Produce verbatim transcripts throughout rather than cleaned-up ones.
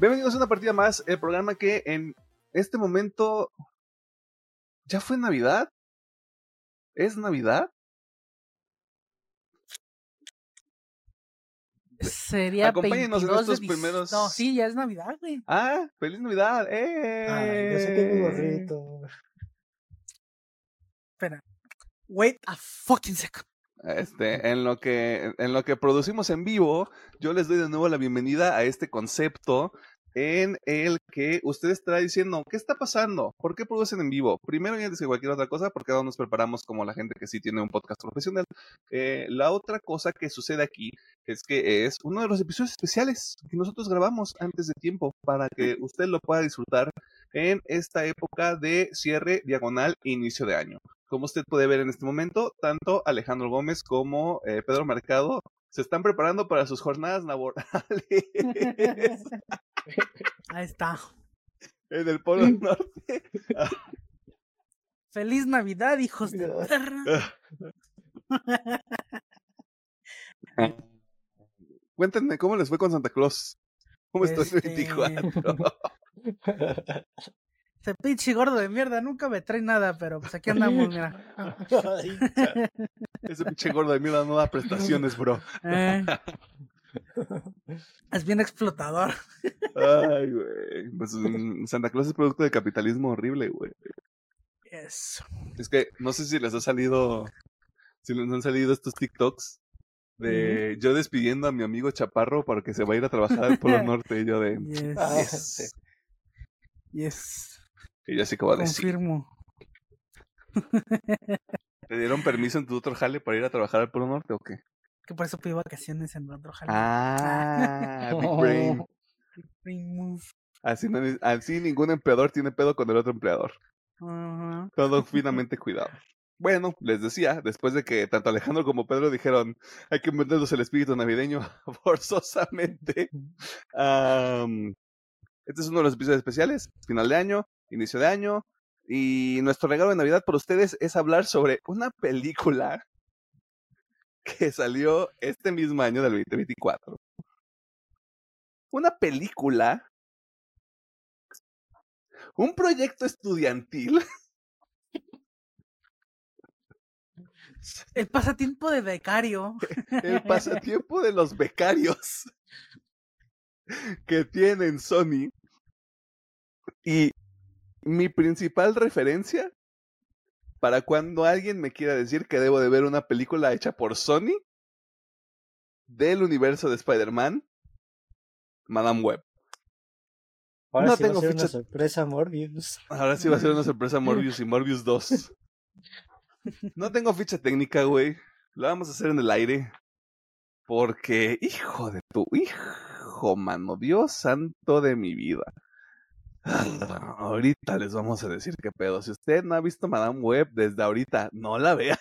Bienvenidos a una partida más, el programa que en este momento ya fue Navidad. ¿Es Navidad? Sería Acompáñenos en veintidós estos de primeros... No, sí, ya es Navidad, güey. Ah, ¡feliz Navidad! ¡Eh! Ay, yo saqué mi gorrito. Espera. Wait a fucking second. Este, en lo que en lo que producimos en vivo, yo les doy de nuevo la bienvenida a este concepto en el que usted estará diciendo, ¿qué está pasando? ¿Por qué producen en vivo? Primero y antes que cualquier otra cosa, porque no nos preparamos como la gente que sí tiene un podcast profesional. Eh, la otra cosa que sucede aquí es que es uno de los episodios especiales que nosotros grabamos antes de tiempo para que usted lo pueda disfrutar en esta época de cierre diagonal inicio de año. Como usted puede ver en este momento, tanto Alejandro Gómez como eh, Pedro Mercado se están preparando para sus jornadas laborales. Ahí está. En el Polo Norte. ¡Feliz Navidad, hijos de perra! Cuéntenme, ¿cómo les fue con Santa Claus? ¿Cómo está el Este... veinticuatro? Ese pinche gordo de mierda nunca me trae nada, pero pues aquí andamos, mira. Ay, Ese pinche gordo de mierda no da prestaciones, bro. Eh, es bien explotador. Ay, güey. Pues mm, Santa Claus es producto de capitalismo horrible, güey. Eso. Es que no sé si les ha salido, si les han salido estos TikToks de uh-huh. yo despidiendo a mi amigo Chaparro para que se vaya a ir a trabajar al Polo Norte y yo de yes. Ah, yes. sí. Yes. Y yo así como de confirmo. Sí. ¿Te dieron permiso en tu otro jale para ir a trabajar al Polo Norte o qué? Que por eso pedí vacaciones en otro jale. Ah, Big Brain. Big Brain move. Así, no, así ningún empleador tiene pedo con el otro empleador. Uh-huh. Todo finamente cuidado. Bueno, les decía, después de que tanto Alejandro como Pedro dijeron hay que meternos el espíritu navideño forzosamente. Um, este es uno de los episodios especiales, final de año, inicio de año, y nuestro regalo de Navidad para ustedes es hablar sobre una película que salió este mismo año del veinte veinticuatro. Una película, un proyecto estudiantil. El pasatiempo de becario. El pasatiempo de los becarios que tienen Sony. Y mi principal referencia para cuando alguien me quiera decir que debo de ver una película hecha por Sony del universo de Spider-Man, Madame Web. Ahora no sí tengo va a ser ficha... una sorpresa Morbius. Ahora sí va a ser una sorpresa Morbius y Morbius dos. No tengo ficha técnica, güey. Lo vamos a hacer en el aire. Porque, hijo de tu hijo, mano, Dios santo de mi vida. Ahorita les vamos a decir qué pedo. Si usted no ha visto Madame Web desde ahorita, no la vea.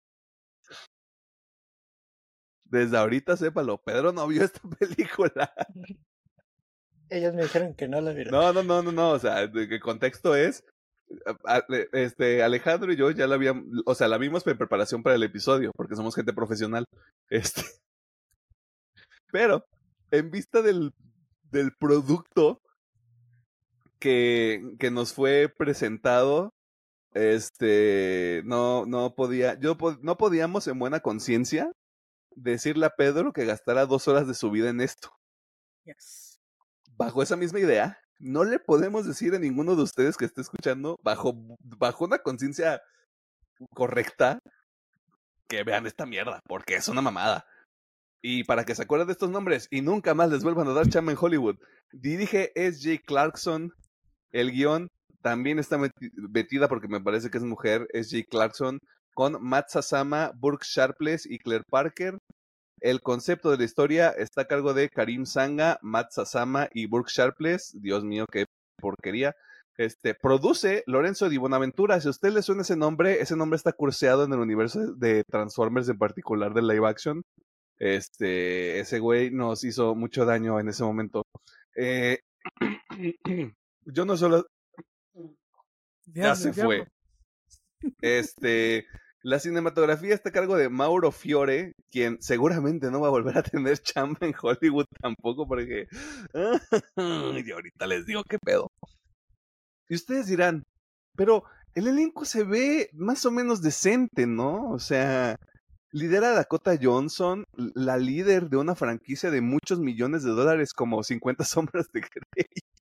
Desde ahorita sépalo, Pedro no vio esta película. Ellos me dijeron que no la vieron. No, no, no, no, no, o sea, el contexto es, este, Alejandro y yo ya la habíamos, o sea, la vimos en preparación para el episodio, porque somos gente profesional, este, pero, en vista del, del producto que, que nos fue presentado, este, no, no podía, yo no podíamos en buena conciencia decirle a Pedro que gastara dos horas de su vida en esto. Yes. Bajo esa misma idea, no le podemos decir a ninguno de ustedes que esté escuchando, bajo, bajo una conciencia correcta, que vean esta mierda, porque es una mamada. Y para que se acuerden de estos nombres y nunca más les vuelvan a dar chamba en Hollywood, dirige S J Clarkson, el guión también está metida porque me parece que es mujer, S J Clarkson, con Matt Sazama, Burke Sharpless y Claire Parker. El concepto de la historia está a cargo de Karim Sanga, Matt Sazama y Burke Sharpless. Dios mío, qué porquería. Este, produce Lorenzo Di Bonaventura. Si a usted le suena ese nombre, ese nombre está curseado en el universo de Transformers, en particular de live action. Este, ese güey nos hizo mucho daño en ese momento. Eh, yo no solo... Ya se fue. Este... La cinematografía está a cargo de Mauro Fiore, quien seguramente no va a volver a tener chamba en Hollywood tampoco, porque... y ahorita les digo qué pedo. Y ustedes dirán, pero el elenco se ve más o menos decente, ¿no? O sea, lidera a Dakota Johnson, la líder de una franquicia de muchos millones de dólares como cincuenta sombras de Grey.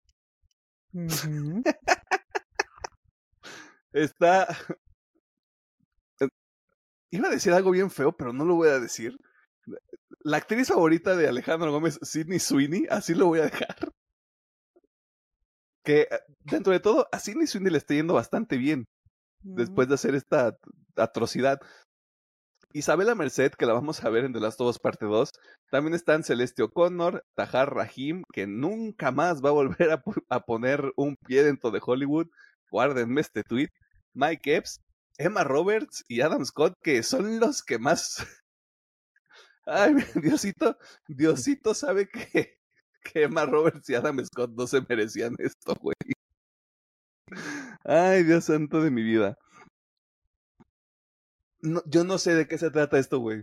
Ujú. Está... Iba a decir algo bien feo, pero no lo voy a decir. La actriz favorita de Alejandro Gómez, Sydney Sweeney, así lo voy a dejar. Que dentro de todo, a Sydney Sweeney le está yendo bastante bien después de hacer esta atrocidad. Isabela Merced, que la vamos a ver en The Last of Us Parte dos. También están Celeste O'Connor, Tahar Rahim, que nunca más va a volver a, a poner un pie dentro de Hollywood. Guárdenme este tweet. Mike Epps, Emma Roberts y Adam Scott, que son los que más... Ay, Diosito, Diosito sabe que, que Emma Roberts y Adam Scott no se merecían esto, güey. Ay, Dios santo de mi vida. No, yo no sé de qué se trata esto, güey.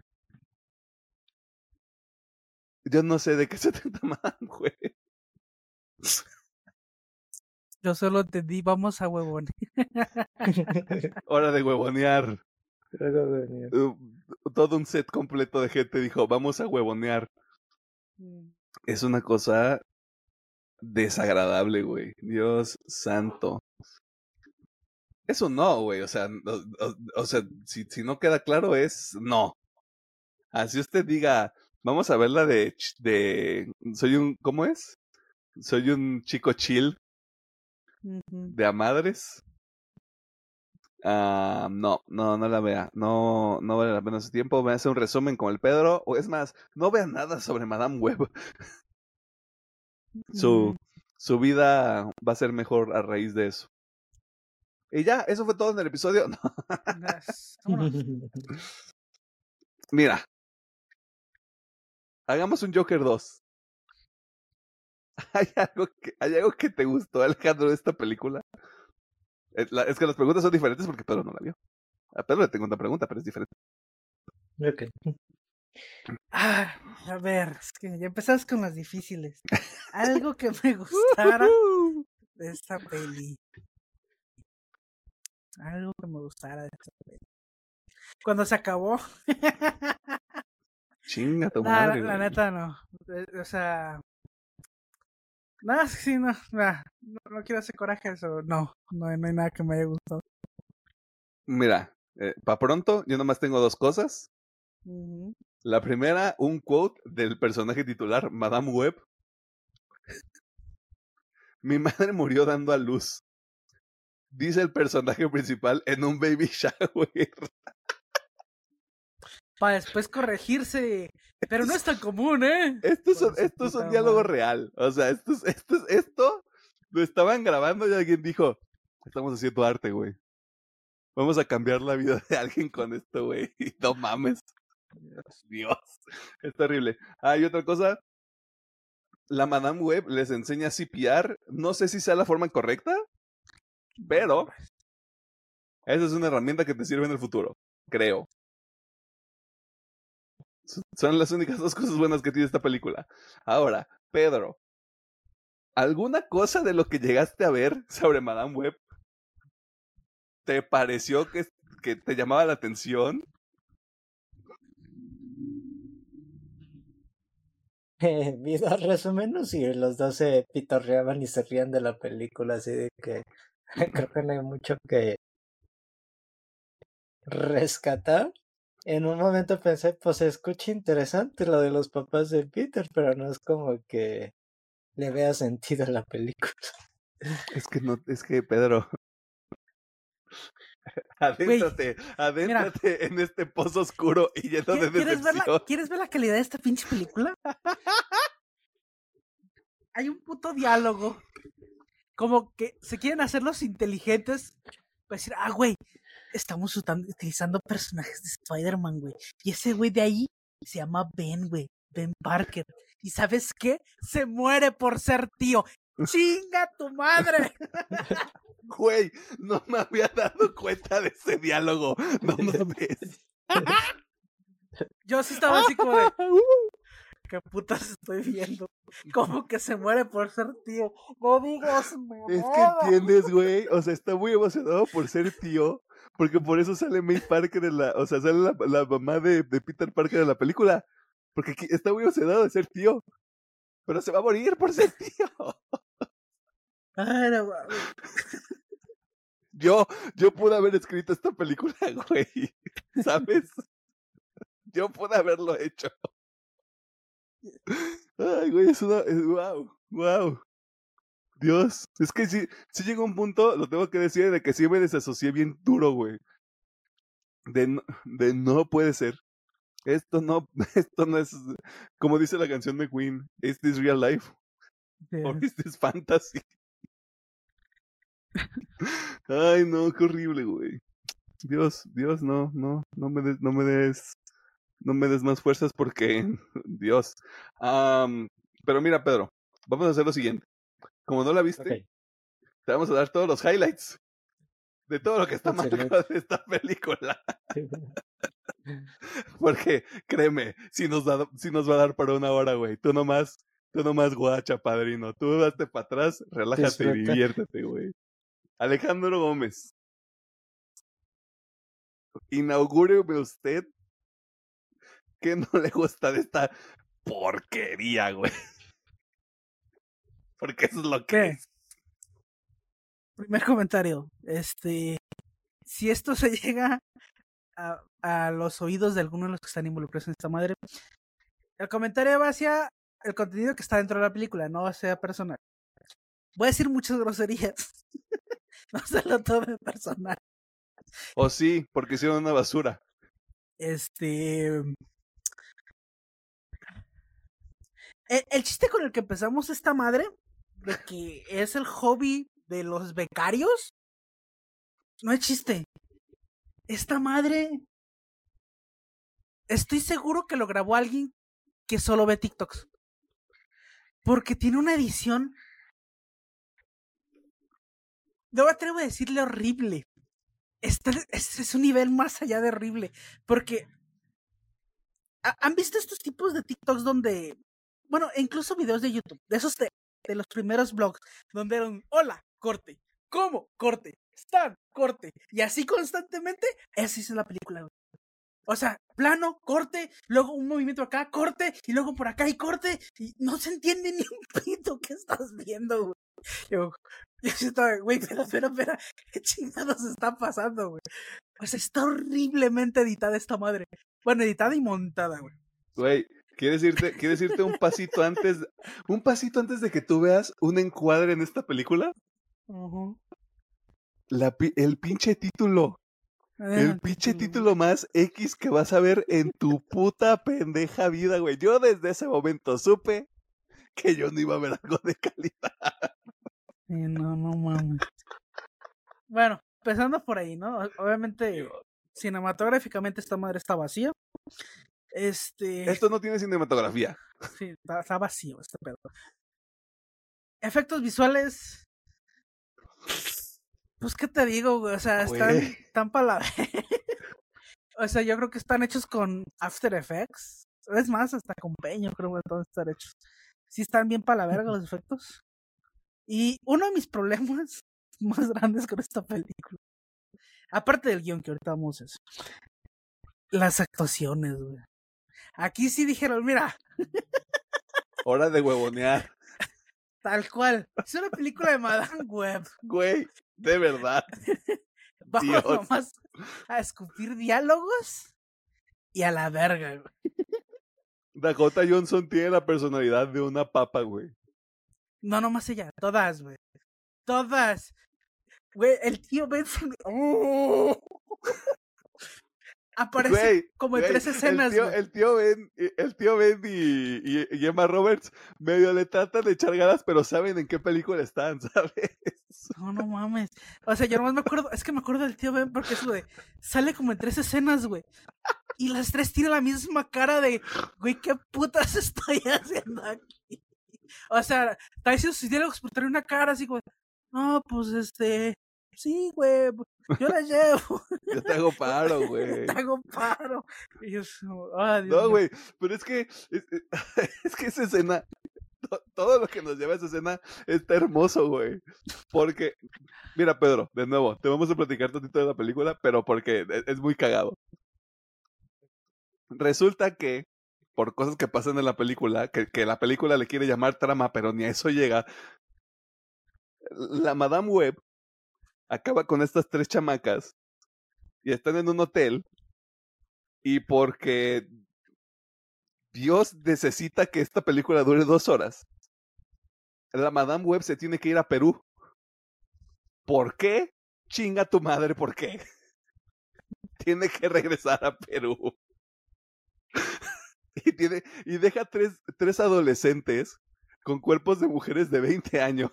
Yo no sé de qué se trata, man, güey. Yo solo te di, vamos a huevón. Hora de huevonear. Luego venía. Uh, todo un set completo de gente dijo, vamos a huevonear. Es una cosa desagradable, güey. Dios santo. Eso no, güey. O sea, o, o, o sea, si, si no queda claro es no. Así usted diga, vamos a ver la de, de soy un, ¿cómo es? Soy un chico chill Ujú. de a madres. Ah, no, no, no la vea. No, no vale la pena su tiempo. Me hace un resumen con el Pedro. O es más, no vea nada sobre Madame Web. Su, Mm. su vida va a ser mejor a raíz de eso. Y ya, eso fue todo en el episodio. No. Las- vámonos. Mira, hagamos un Joker dos. ¿Hay algo que, hay algo que te gustó, Alejandro, de esta película? Es, la, es que las preguntas son diferentes porque Pedro no la vio. A Pedro le tengo una pregunta, pero es diferente. Ok. Ah, a ver, es que ya empezamos con las difíciles. Algo que me gustara de esta peli. Algo que me gustara de esta peli. Cuando se acabó. Chinga tu Nah, madre, la, la güey. neta no. Eh, O sea. Nada, sí, no, nah, no. No quiero hacer coraje eso. No, no, no hay nada que me haya gustado. Mira, eh, pa' pronto, yo nomás tengo dos cosas. Ujú. La primera, un quote del personaje titular, Madame Web. Mi madre murió dando a luz. Dice el personaje principal en un baby shower. Para después corregirse. Pero no es tan común, ¿eh? Esto es, un, Por su esto es un puta diálogo madre. real. O sea, esto, es, esto, es, esto lo estaban grabando y alguien dijo, estamos haciendo arte, güey. Vamos a cambiar la vida de alguien con esto, güey. Y no mames. Dios. Es terrible. Ah, y otra cosa. La Madame Web les enseña C P R. No sé si sea la forma correcta, pero esa es una herramienta que te sirve en el futuro. Creo. Son las únicas dos cosas buenas que tiene esta película. Ahora, Pedro, ¿alguna cosa de lo que llegaste a ver sobre Madame Web te pareció que, que te llamaba la atención? Eh, vi dos resúmenes y los dos se pitorreaban y se rían de la película, así de que creo que no hay mucho que rescatar. En un momento pensé, pues se escucha interesante lo de los papás de Peter, pero no es como que le vea sentido a la película. Es que no, es que Pedro, Güey, adéntrate, adéntrate en este pozo oscuro y lleno de ¿qui- ¿quieres ver, la, decepción. ¿Quieres ver la calidad de esta pinche película? Hay un puto diálogo. Como que se quieren hacer los inteligentes. Para decir, ah, güey, estamos utan- utilizando personajes de Spider-Man, güey. Y ese güey de ahí se llama Ben, güey. Ben Parker. ¿Y sabes qué? Se muere por ser tío. ¡Chinga tu madre! Güey, no me había dado cuenta de ese diálogo. No mames. Yo sí estaba así como de... ¿Qué putas estoy viendo? Como que se muere por ser tío. No digas mamada. Es que entiendes, güey. O sea, está muy emocionado por ser tío. Porque por eso sale May Parker en la... O sea, sale la, la mamá de, de Peter Parker en la película. Porque aquí está muy emocionado de ser tío. Pero se va a morir por ser tío. Ay, no mames. Yo, yo pude haber escrito esta película, güey. ¿Sabes? Yo pude haberlo hecho. Ay, güey, es una... Es, wow, wow. Dios. Es que sí, sí llegó un punto, lo tengo que decir, de que sí me desasocié bien duro, güey. De no, de no puede ser. Esto no, esto no es, como dice la canción de Queen, ¿is this real life? ¿Or is this fantasy? Ay, no, qué horrible, güey. Dios, Dios, no, no, no me des, no me des, no me des más fuerzas porque, Dios. Um, pero mira, Pedro, vamos a hacer lo siguiente. Como no la viste, Ok. te vamos a dar todos los highlights de todo lo que está Excelente. marcado de esta película. Porque, créeme, si nos, da, si nos va a dar para una hora, güey. Tú nomás, tú nomás guacha, padrino. Tú date para atrás, relájate y Disfruta. diviértete, güey. Alejandro Gómez. Inaugúreme usted que no le gusta de esta porquería, güey. Porque eso es lo que ¿Qué? es. Primer comentario. Este, si esto se llega a, a los oídos de alguno de los que están involucrados en esta madre, el comentario va hacia el contenido que está dentro de la película, no hacia personal. Voy a decir muchas groserías. No se lo tome personal. O sí, porque hicieron una basura. Este. El, el chiste con el que empezamos esta madre, de que es el hobby de los becarios, no es chiste. Esta madre, estoy seguro que lo grabó alguien que solo ve TikToks. Porque tiene una edición, no me atrevo a decirle horrible. Este es, es un nivel más allá de horrible. Porque, ¿han visto estos tipos de TikToks donde, bueno, incluso videos de YouTube, de esos de, de los primeros vlogs, donde eran, hola, corte, ¿cómo? Corte, están, corte, y así constantemente? Esa es la película, güey. O sea, plano, corte, luego un movimiento acá, corte, y luego por acá y corte, y no se entiende ni un pito que estás viendo, güey. Yo, yo estaba, güey, espera, espera, espera, ¿qué chingados está pasando, güey? O sea, está horriblemente editada esta madre. Bueno, editada y montada, güey. Güey, ¿quieres irte, ¿quieres irte un pasito antes, un pasito antes de que tú veas un encuadre en esta película? Uh-huh. La, el pinche título. El Ah, pinche título. título más X que vas a ver en tu puta pendeja vida, güey. Yo desde ese momento supe que yo no iba a ver algo de calidad. Sí, no, no mames. Bueno, empezando por ahí, ¿no? Obviamente, cinematográficamente esta madre está vacía. Este... Esto no tiene cinematografía. Sí, está, está vacío este pedo. Efectos visuales... Pues, ¿qué te digo, güey? O sea, están, están para la... O sea, yo creo que están hechos con After Effects. Es más, hasta con Peño creo que todos están hechos. Sí están bien para la verga los efectos. Y uno de mis problemas más grandes con esta película, aparte del guión que ahorita vamos a eso, las actuaciones, güey. Aquí sí dijeron, mira. Hora de huevonear. Tal cual. Es una película de Madame Web. Güey, de verdad. Vamos Dios. nomás a escupir diálogos y a la verga, güey. Dakota Johnson tiene la personalidad de una papa, güey. No, nomás ella. Todas, güey. Todas. Güey, el tío Benson. ¡Oh! Aparece Güey, como en güey, tres escenas, el tío, güey. el tío Ben, el tío Ben y, y, y Emma Roberts medio le tratan de echar ganas, pero saben en qué película están, ¿sabes? No, no mames. O sea, yo nomás me acuerdo, es que me acuerdo del tío Ben porque es lo de, sale como en tres escenas, güey. Y las tres tienen la misma cara de, güey, ¿qué putas estoy haciendo aquí? O sea, está diciendo sus diálogos, pero trae una cara así como, no, pues este, Sí, güey, yo la llevo. Yo te hago paro, güey. Te hago paro. Y yo, oh, Dios No, mío. güey, pero es que, es, es que esa escena, to- todo lo que nos lleva a esa escena está hermoso, güey. Porque, mira, Pedro, de nuevo, te vamos a platicar tantito de la película, pero porque es, es muy cagado. Resulta que, por cosas que pasan en la película, que, que la película le quiere llamar trama, pero ni a eso llega, la Madame Web acaba con estas tres chamacas y están en un hotel y porque Dios necesita que esta película dure dos horas, la Madame Web se tiene que ir a Perú. ¿Por qué? Chinga tu madre, ¿por qué? Tiene que regresar a Perú. Y, tiene, y deja tres, tres adolescentes con cuerpos de mujeres de veinte años.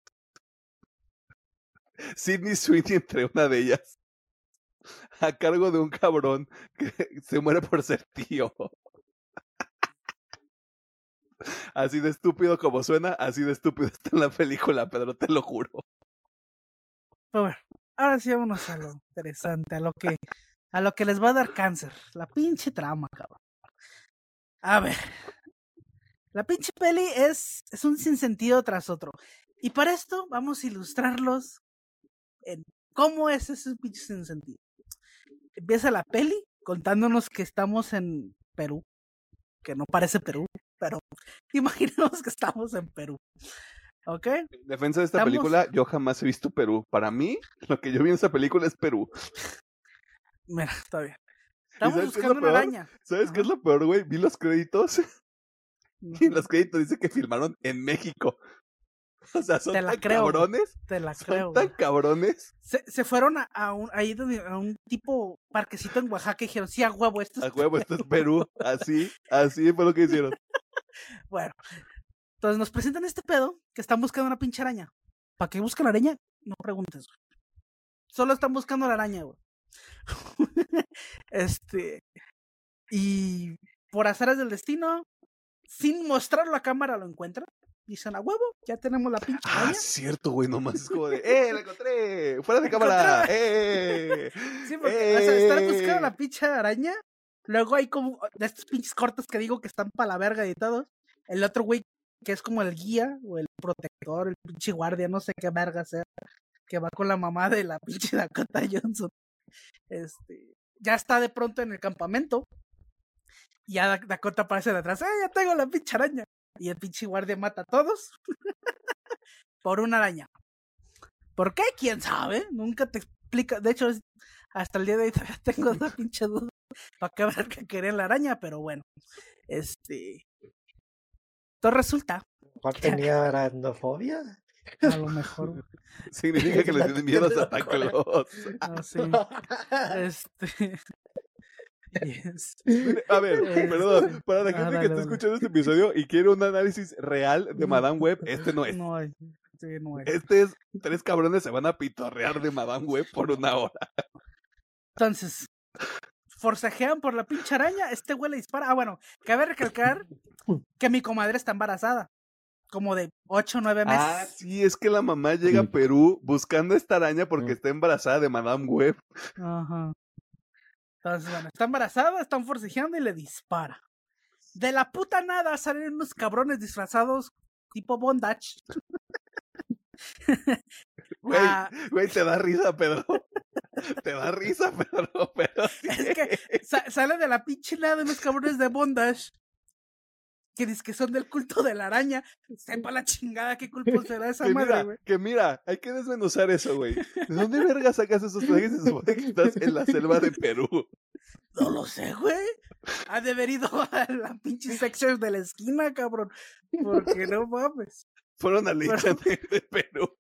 Sydney Sweeney entre una de ellas. A cargo de un cabrón que se muere por ser tío. Así de estúpido como suena, así de estúpido está en la película, Pedro, te lo juro. Pero bueno, ahora sí vámonos a lo interesante, a lo que, a lo que les va a dar cáncer. La pinche trama, cabrón. A ver. La pinche peli es, es un sinsentido tras otro. Y para esto vamos a ilustrarlos en cómo es ese pinche sinsentido. Empieza la peli contándonos que estamos en Perú. Que no parece Perú, pero imaginemos que estamos en Perú. ¿Ok? En defensa de esta Estamos... película, yo jamás he visto Perú. Para mí, lo que yo vi en esa película es Perú. Mira, está bien. Estamos sabes qué es buscando lo una peor? araña. ¿Sabes Ajá. qué es lo peor, güey? Vi los créditos Ujú. y en los créditos dice que filmaron en México. O sea, son Te la tan creo, güey. cabrones. Te la Son creo, tan güey. cabrones. Se, se fueron a, a un, ahí donde, a un tipo parquecito en Oaxaca y dijeron, sí, a huevo, esto es A huevo, esto es Perú. Así, así fue lo que hicieron. Bueno, entonces nos presentan este pedo que están buscando una pinche araña. ¿Para qué buscan araña? No preguntes, güey. Solo están buscando la araña, güey. este. Y por azares del destino, sin mostrarlo a cámara, lo encuentran. Dicen, a huevo, ya tenemos la pinche Ah, araña. cierto, güey, nomás es como de, ¡eh, la encontré! ¡Fuera de La cámara! encontré. ¡Eh! Sí, porque, ¡Eh! o sea, estar buscando la pinche araña. Luego hay como de estos pinches cortos que digo que están para la verga y todo. El otro güey que es como el guía o el protector, el pinche guardia, no sé qué verga sea, que va con la mamá de la pinche Dakota Johnson. Este, ya está de pronto en el campamento. Y ya Dakota aparece de atrás, ¡eh, ya tengo la pinche araña! Y el pinche guardia mata a todos por una araña. ¿Por qué? ¿Quién sabe? Nunca te explica. De hecho, hasta el día de hoy todavía tengo esa pinche duda. ¿Para qué ver que quería la araña? Pero bueno, este... Todo resulta... ¿No tenía aracnofobia? A lo mejor... Significa que le tienen miedo a Santa Claus. No, sí. Este... Yes. A ver, Este, perdón, para la ah, gente dale, que está dale. escuchando este episodio y quiere un análisis real de Madame Web, este no es. No hay. Sí, no hay. Este es, tres cabrones se van a pitorrear de Madame Web por una hora. Entonces, forcejean por la pinche araña, este güey le dispara. Ah, bueno, cabe recalcar que mi comadre está embarazada. Como de ocho o nueve meses. Ah, sí, es que la mamá llega a Perú buscando esta araña porque está embarazada de Madame Web. Ajá. Entonces, bueno, está embarazada, están forcejeando y le dispara. De la puta nada salen unos cabrones disfrazados tipo bondage. Güey, Ah, güey, te da risa, Pedro. Te da risa, Pedro, pero sí. es que sa- sale de la pinche nada unos cabrones de bondage que dicen que son del culto de la araña. Sepa la chingada qué culto será esa Que madre, mira, güey. que mira, hay que desmenuzar eso, güey. ¿De dónde verga sacas esos trajes? Se supone que estás en la selva de Perú. No lo sé, güey. Ha de haber ido a la pinche section de la esquina, cabrón. Porque no mames. Fueron a la isla de, de Perú.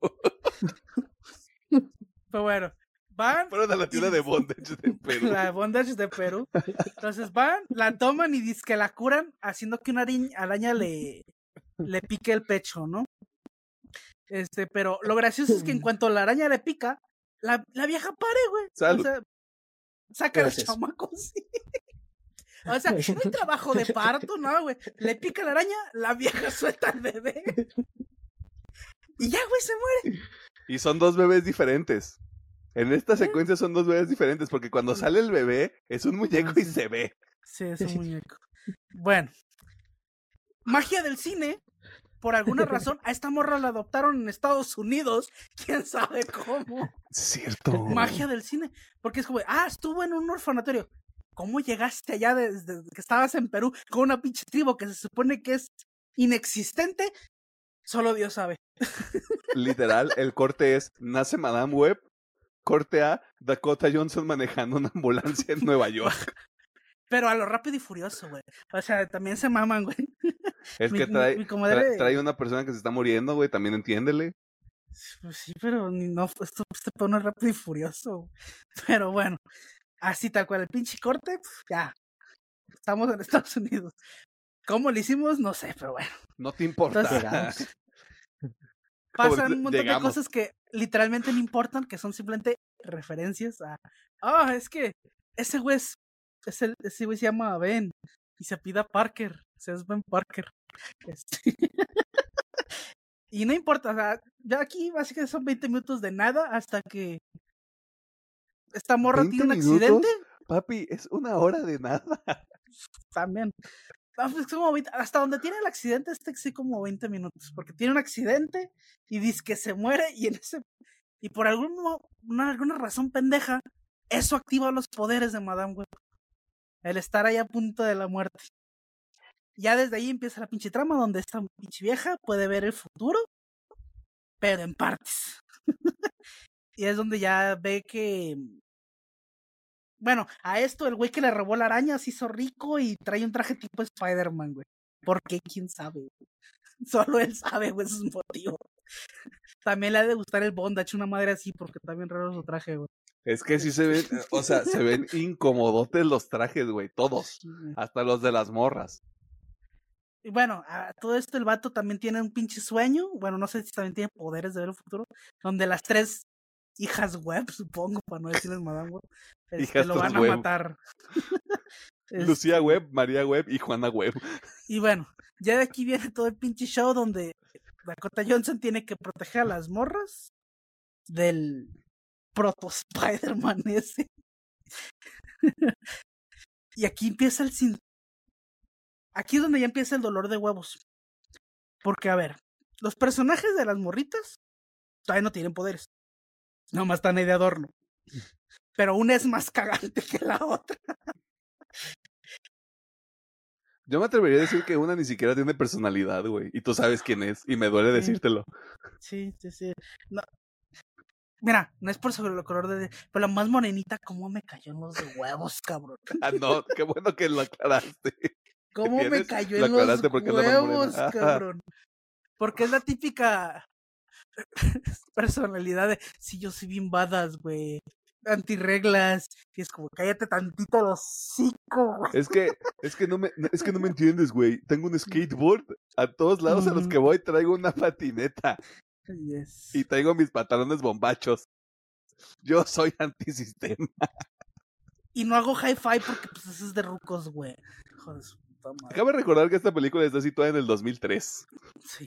Pero bueno, van. Fueron a la tienda de bondage de Perú. La bondage de Perú. Entonces van, la toman y dicen que la curan haciendo que una ariñ- araña le, le pique el pecho, ¿no? Este, pero lo gracioso es que en cuanto la araña le pica, la, la vieja pare, güey. Salud. O sea, saca los Gracias. chamacos. Sí. O sea, no hay trabajo de parto, no, güey. Le pica la araña, la vieja suelta al bebé. Y ya, güey, se muere. Y son dos bebés diferentes. En esta ¿Eh? secuencia son dos bebés diferentes, porque cuando sale el bebé es un muñeco y se ve. Sí, es un muñeco. Bueno. Magia del cine. Por alguna razón, a esta morra la adoptaron en Estados Unidos. ¿Quién sabe cómo? Cierto. Magia del cine. Porque es como, ah, estuvo en un orfanatorio. ¿Cómo llegaste allá desde que estabas en Perú con una pinche tribu que se supone que es inexistente? Solo Dios sabe. Literal, el corte es, nace Madame Web, corte A, Dakota Johnson manejando una ambulancia en Nueva York. Pero a lo rápido y furioso, güey. O sea, también se maman, güey. Es Mi- que mi- trae, mi comadre- trae, trae una persona que se está muriendo, güey, también entiéndele. Pues sí, pero ni- no, esto se pone rápido y furioso. Pero bueno, así tal cual, el pinche corte, pues, ya. Estamos en Estados Unidos. ¿Cómo lo hicimos? No sé, pero bueno. No te importa. Entonces, Llegamos. Como Pasan un montón llegamos. de cosas que literalmente no importan, que son simplemente referencias a. Ah, es que ese güey es. es el, ese güey se llama Ben y se pida Parker. O sea, es Ben Parker. Este, y no importa, o sea, ya aquí básicamente son veinte minutos de nada hasta que esta morra tiene un ¿veinte minutos? accidente. Papi, es una hora de nada. También. No, pues, como veinte, hasta donde tiene el accidente, este sí como veinte minutos, porque tiene un accidente y dice que se muere y en ese y por algún, una, alguna razón pendeja, eso activa los poderes de Madame Web. El estar ahí a punto de la muerte. Ya desde ahí empieza la pinche trama donde esta pinche vieja puede ver el futuro, pero en partes. Y es donde ya ve que... Bueno, a esto el güey que le robó la araña se hizo rico y trae un traje tipo Spider-Man, güey. ¿Por qué? ¿Quién sabe? Solo él sabe, güey, sus motivos. También le ha de gustar el bondage, una madre así, porque está bien raro su traje, güey. Es que sí se ven, o sea, se ven incomodotes los trajes, güey, todos. Hasta los de las morras. Y bueno, a todo esto el vato también tiene un pinche sueño. Bueno, no sé si también tiene poderes de ver el futuro. Donde las tres hijas web, supongo, para no decirles Madame Web, este, lo van a web. matar. Lucía Este, Web, María Web y Juana Web. Y bueno, ya de aquí viene todo el pinche show donde Dakota Johnson tiene que proteger a las morras del proto Spider-Man ese. Y aquí empieza el sin... Aquí es donde ya empieza el dolor de huevos. Porque, a ver, los personajes de las morritas todavía no tienen poderes. Nomás están ahí de adorno. Pero una es más cagante que la otra. Yo me atrevería a decir que una ni siquiera tiene personalidad, güey. Y tú sabes quién es. Y me duele Sí. decírtelo. Sí, sí, sí. No. Mira, no es por sobre el color de... Pero la más morenita, ¿cómo me cayó en los de huevos, cabrón? Ah, no, qué bueno que lo aclaraste. ¿Cómo me tienes? cayó Lo en los aclaraste porque es la más huevos, morena. cabrón? Porque es la típica personalidad de... Sí, yo soy bien badass, güey. Antirreglas. Y es como, cállate tantito los hocico, güey. Es que, es que no me, es que no me entiendes, güey. Tengo un skateboard. A todos lados a los que voy traigo una patineta. Yes. Y traigo mis pantalones bombachos. Yo soy antisistema. Y no hago hi-fi porque pues eso es de rucos, güey. Hijo de su puta madre. Cabe recordar que esta película está situada en el dos mil tres. Sí.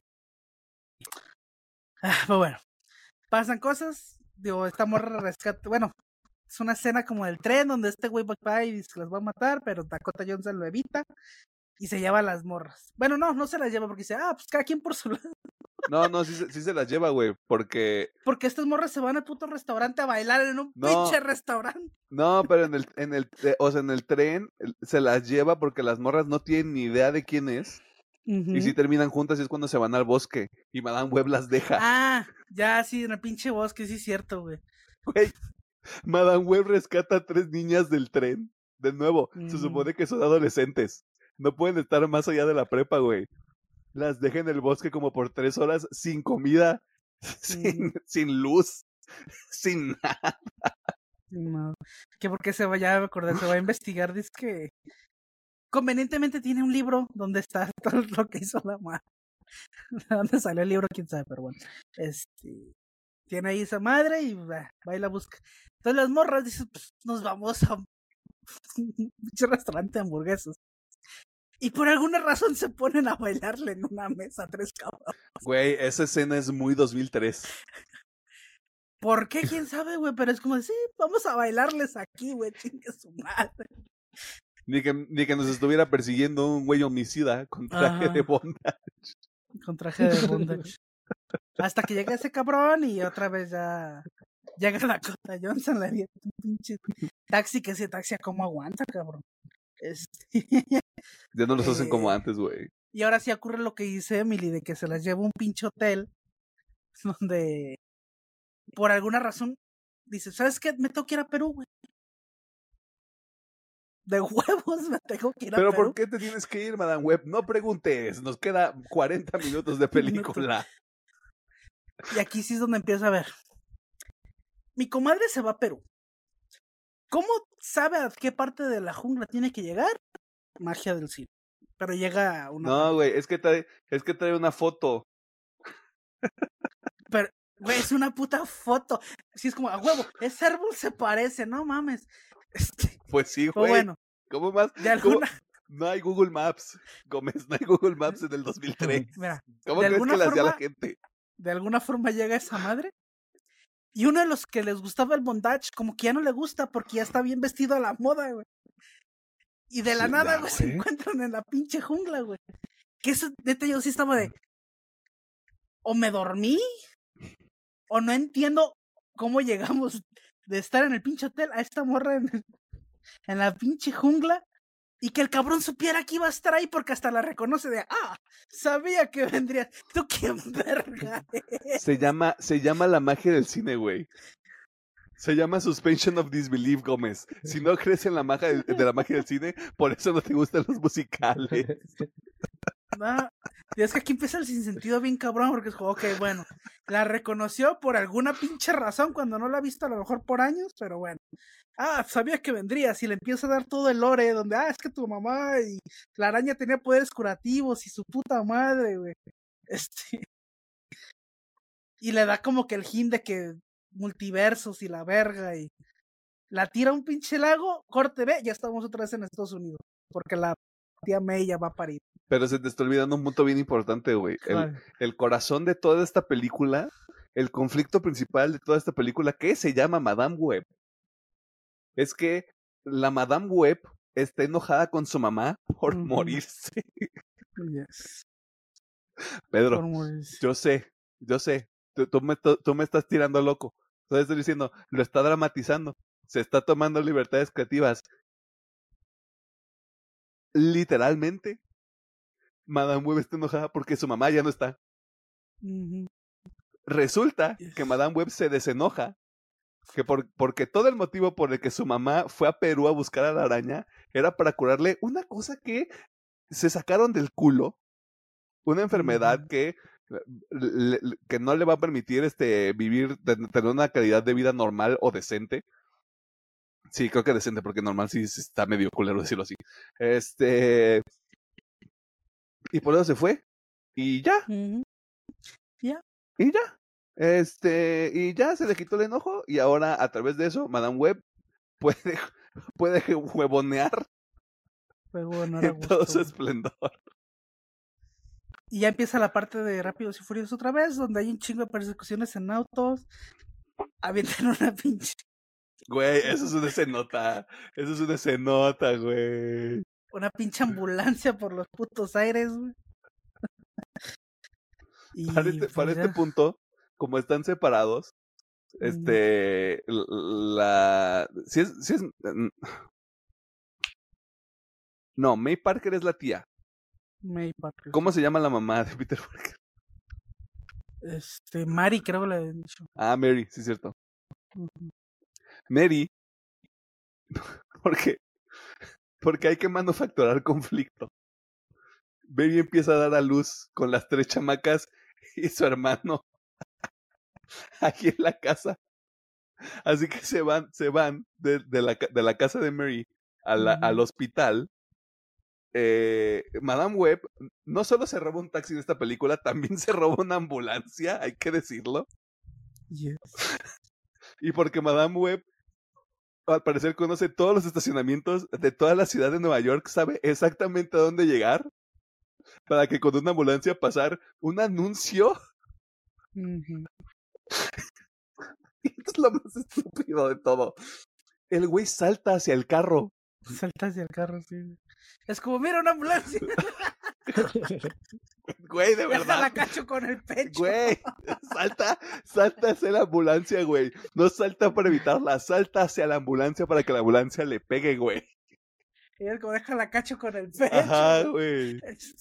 Ah, pero bueno. Pasan cosas. Digo, esta morra rescata. Bueno, es una escena como del tren donde este güey va y dice que las va a matar, pero Dakota Johnson lo evita y se lleva a las morras. Bueno, no, no se las lleva porque dice, ah, pues cada quien por su lado. No, no, sí, se- sí se las lleva, güey. Porque. Porque estas morras se van al puto restaurante a bailar en un No. pinche restaurante. No, pero en el, en el, eh, o sea, en el tren el- se las lleva porque las morras no tienen ni idea de quién es. Uh-huh. Y si terminan juntas y es cuando se van al bosque. Y Madame Web las deja. Ah, ya, sí, en el pinche bosque, sí es cierto, güey. Güey, Madame Web rescata a tres niñas del tren. De nuevo, Mm. se supone que son adolescentes. No pueden estar más allá de la prepa, güey. Las deja en el bosque como por tres horas sin comida, sin, sin luz, sin nada. No, que porque se vaya a acordar, se va a investigar, dice que convenientemente tiene un libro donde está todo lo que hizo la madre. ¿De dónde salió el libro? Quién sabe, pero bueno. Este, tiene ahí esa madre y va, va y la busca. Entonces las morras dicen, pues nos vamos a un pinche restaurante de hamburguesas. Y por alguna razón se ponen a bailarle en una mesa tres cabrones. Güey, esa escena es muy dos mil tres. ¿Por qué? ¿Quién sabe, güey? Pero es como, sí, vamos a bailarles aquí, güey, chingue su madre. Ni que, ni que nos estuviera persiguiendo un güey homicida con traje Ajá. de bondage. Con traje de bondage. Hasta que llega ese cabrón y otra vez ya llega Dakota Johnson, le dio un pinche taxi, que ese taxi a cómo aguanta, cabrón. Este... Ya no los hacen como Eh, antes, güey. Y ahora sí ocurre lo que dice Emily, de que se las lleva a un pinche hotel donde por alguna razón dice, ¿sabes qué? Me tengo que ir a Perú, güey. De huevos me tengo que ir a Pero Perú. ¿por qué te tienes que ir, Madame Web? No preguntes, nos queda cuarenta minutos de película. Y aquí sí es donde empiezo a ver. Mi comadre se va a Perú. ¿Cómo sabe a qué parte de la jungla tiene que llegar? Magia del cine. Pero llega a una... No, güey, es que trae, es que trae una foto. Pero, güey, es una puta foto. Sí, es como, a huevo, ese árbol se parece, no mames. Este, Pues sí, pero güey. bueno, ¿Cómo más? de alguna... ¿Cómo? No hay Google Maps, Gómez, no hay Google Maps en el dos mil tres. Mira, ¿Cómo de crees alguna que le hacía forma, la gente? de alguna forma llega esa madre. Y uno de los que les gustaba el bondage, como que ya no le gusta porque ya está bien vestido a la moda, güey. Y de la Sí, nada, ya, güey, se güey. encuentran en la pinche jungla, güey. Que eso, neta, yo sí estaba de... O me dormí, o no entiendo cómo llegamos de estar en el pinche hotel a esta morra en, en la pinche jungla. Y que el cabrón supiera que iba a estar ahí porque hasta la reconoce de... Ah, sabía que vendrías. ¿Tú quién verga eres? Se llama, se llama la magia del cine, güey. Se llama Suspension of Disbelief, Gómez. Si no crees en la magia de, de la magia del cine, por eso no te gustan los musicales. No, y es que aquí empieza el sinsentido bien cabrón, porque es como, ok, bueno, la reconoció por alguna pinche razón cuando no la ha visto a lo mejor por años, pero bueno. Ah, sabía que vendría, si le empieza a dar todo el lore, donde, ah, es que tu mamá y la araña tenía poderes curativos y su puta madre, güey. Este. Y le da como que el hint de que multiversos y la verga y la tira a un pinche lago, corte, ve, ya estamos otra vez en Estados Unidos, porque la tía May ya va a parir. Pero se te está olvidando un punto bien importante, güey. El, el corazón de toda esta película, el conflicto principal de toda esta película, que se llama Madame Web, es que la Madame Web está enojada con su mamá por Ujú. morirse. Yes. Pedro, Por morirse. yo sé, yo sé, tú, tú me, tú, tú me estás tirando loco. Entonces estoy diciendo, lo está dramatizando, se está tomando libertades creativas. Literalmente, Madame Web está enojada porque su mamá ya no está. Ujú. Resulta Yes. que Madame Web se desenoja que por, porque todo el motivo por el que su mamá fue a Perú a buscar a la araña era para curarle una cosa que se sacaron del culo, una enfermedad Ujú. que, le, que no le va a permitir este, vivir, tener una calidad de vida normal o decente. Sí, creo que decente, porque normal sí está medio culero decirlo así. Este. Y por eso se fue. Y ya. Ujú. Ya. Y ya. Este. Y ya se le quitó el enojo. Y ahora, a través de eso, Madame Web puede, puede huevonear Luego no era en todo gusto. su esplendor. Y ya empieza la parte de Rápidos y Furiosos otra vez, donde hay un chingo de persecuciones en autos. Avientan una pinche, Güey, eso es una escenota. Eso es una escenota, güey. una pinche ambulancia por los putos aires, güey. Y Para este, pues, para este ya. punto, como están separados, Mm, este, la, si es, si es, no, May Parker es la tía. May Parker. ¿Cómo se llama la mamá de Peter Parker? Este, Mari creo que le habían dicho. Ah, Mary, sí es cierto. Ujú. Mary, porque, porque hay que manufacturar conflicto. Mary empieza a dar a luz con las tres chamacas y su hermano aquí en la casa. Así que se van, se van de, de, la, de la casa de Mary a la, Ujú. al hospital. Eh, Madame Web no solo se roba un taxi en esta película, también se roba una ambulancia, hay que decirlo. Yes. Y porque Madame Web al parecer conoce todos los estacionamientos de toda la ciudad de Nueva York, sabe exactamente a dónde llegar para que con una ambulancia pasar un anuncio Ujú. y lo más estúpido de todo. El güey salta hacia el carro. Salta hacia el carro, sí. Es como, mira, una ambulancia. Güey, de Deja verdad. la cacho con el pecho. Güey, salta, salta hacia la ambulancia, güey. No salta para evitarla, salta hacia la ambulancia para que la ambulancia le pegue, güey. Y él como deja la cacho con el pecho. Ajá, güey.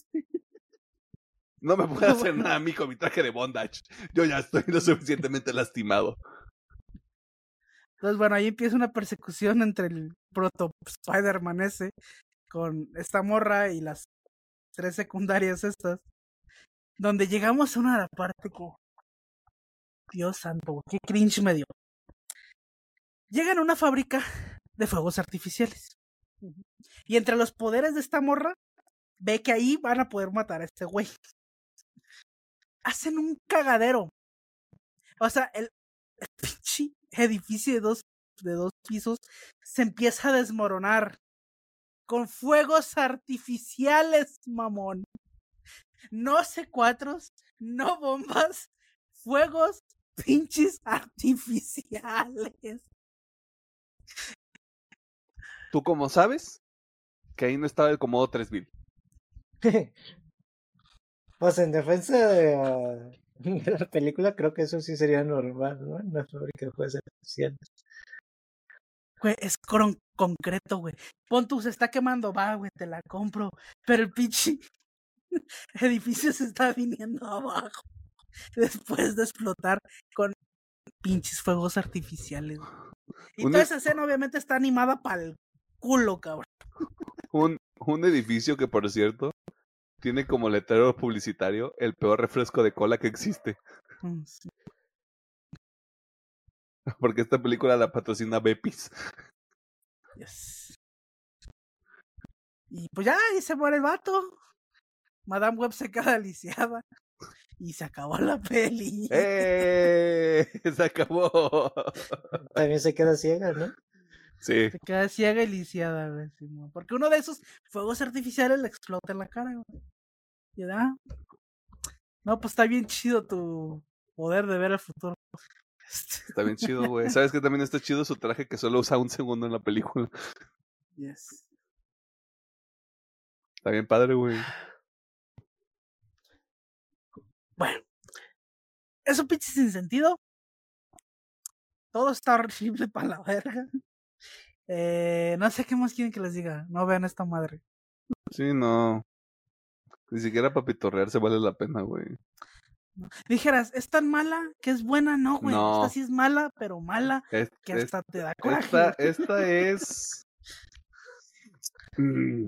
No me puede hacer nada a mí con mi traje de bondage. Yo ya estoy lo suficientemente lastimado. Entonces, bueno, ahí empieza una persecución entre el proto Spider-Man ese con esta morra y las tres secundarias estas. Donde llegamos a una de la parte que... Dios santo, qué cringe me dio. Llegan a una fábrica de fuegos artificiales. Y entre los poderes de esta morra, ve que ahí van a poder matar a este güey. Hacen un cagadero. O sea, el, el pinche edificio de dos, de dos pisos se empieza a desmoronar. Con fuegos artificiales, mamón. No C cuatros, no bombas, fuegos pinches artificiales. ¿Tú cómo sabes que ahí no estaba el Comodo tres mil? Pues en defensa de, uh, de la película, creo que eso sí sería normal, ¿no? En una fábrica de juegos artificiales. Güey, es con concreto, güey. Pon tú, se está quemando, va, güey, te la compro. Pero el pinche edificio se está viniendo abajo. Después de explotar con pinches fuegos artificiales. Y Un, toda esa escena obviamente está animada para el culo, cabrón. un, un edificio que, por cierto, tiene como letrero publicitario el peor refresco de cola que existe. Mm, sí. Porque esta película la patrocina Bepis. Yes. Y pues ya, ahí se muere el vato. Madame Web se queda lisiada. Y se acabó la peli. ¡Eh! Se acabó. También se queda ciega, ¿no? Sí. Se queda ciega y lisiada, güey. Simón. Porque uno de esos fuegos artificiales le explota en la cara, güey. Y da. No, pues está bien chido tu poder de ver el futuro. Está bien chido, güey. ¿Sabes que también está chido su traje que solo usa un segundo en la película? Yes. Está bien padre, güey. Bueno. Es un pinche sin sentido. Todo está horrible para la verga. Eh, no sé qué más quieren que les diga. No vean esta madre. Sí, no. Ni siquiera para pitorrearse vale la pena, güey. No. Dijeras, ¿es tan mala que es buena? No, güey. No. Esta sí es mala, pero mala Es, que es, hasta te da coraje. esta, esta es... Mm.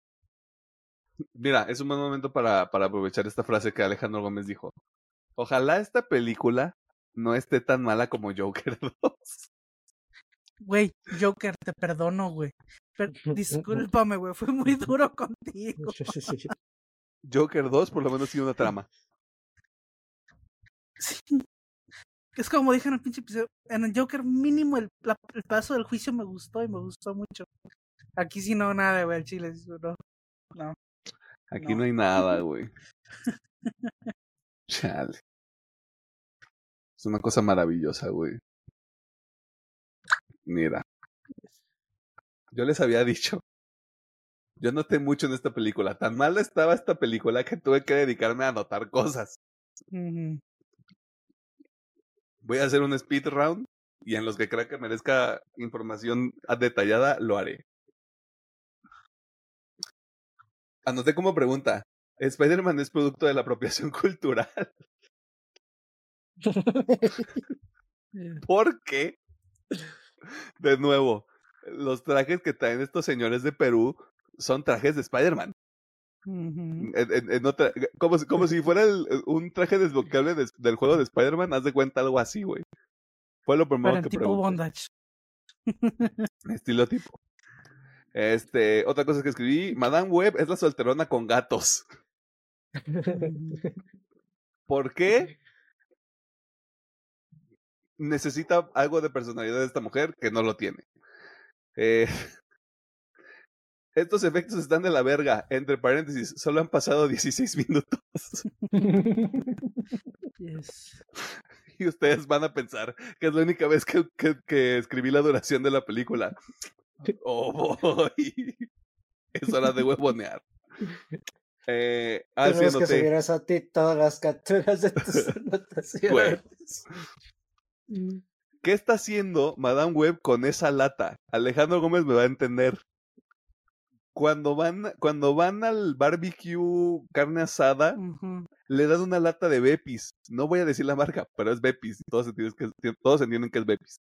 Mira, es un buen momento para, para aprovechar esta frase que Alejandro Gómez dijo. Ojalá esta película no esté tan mala como Joker dos. Güey, Joker, te perdono, güey. Per- discúlpame, güey. Fue muy duro contigo. Joker dos por lo menos tiene una trama. Sí. Es como dije en el pinche episodio. En el Joker mínimo el, la, el paso del juicio me gustó y me gustó mucho. Aquí sí no nada, güey. El chile, no. No. Aquí No. no hay nada, güey. Chale. Es una cosa maravillosa, güey. Mira. Yo les había dicho. Yo noté mucho en esta película. Tan mala estaba esta película que tuve que dedicarme a anotar cosas. Uh-huh. Voy a hacer un speed round y en los que crea que merezca información detallada, lo haré. Anoté como pregunta. ¿Spider-Man es producto de la apropiación cultural? ¿Por qué? De nuevo, los trajes que traen estos señores de Perú son trajes de Spider-Man. Uh-huh. En, en, en otra, como, como si fuera el, un traje desbloqueable de, del juego de Spider-Man, haz de cuenta algo así, güey. Fue lo primero Pero que en tipo pregunté. bondage. Estilo tipo. Este, otra cosa que escribí, Madame Web es la solterona con gatos. ¿Por qué? Necesita algo de personalidad de esta mujer que no lo tiene. Eh, estos efectos están de la verga. Entre paréntesis, solo han pasado dieciséis minutos. Yes. Y ustedes van a pensar que es la única vez que, que, que escribí la duración de la película. Oh, boy. Es hora de huevonear. Eh, ah, sí, Tenemos que anoté. subir eso a ti todas las capturas de tus anotaciones. ¿Qué está haciendo Madame Web con esa lata? Alejandro Gómez me va a entender. Cuando van, cuando van al barbecue carne asada, Ujú. le dan una lata de Bepis. No voy a decir la marca, pero es Bepis. Todos entienden que es, todos entienden que es Bepis.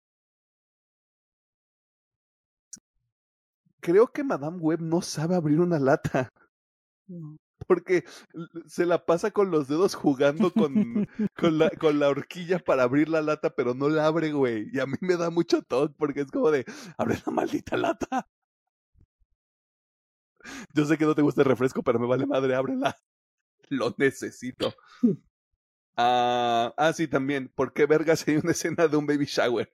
Creo que Madame Web no sabe abrir una lata. No. Porque se la pasa con los dedos jugando con, con, la, con la horquilla para abrir la lata, pero no la abre, güey. Y a mí me da mucho toque porque es como de, abre la maldita lata. Yo sé que no te gusta el refresco, pero me vale madre, ábrela. Lo necesito. Ah, ah, sí, también. ¿Por qué vergas hay una escena de un baby shower?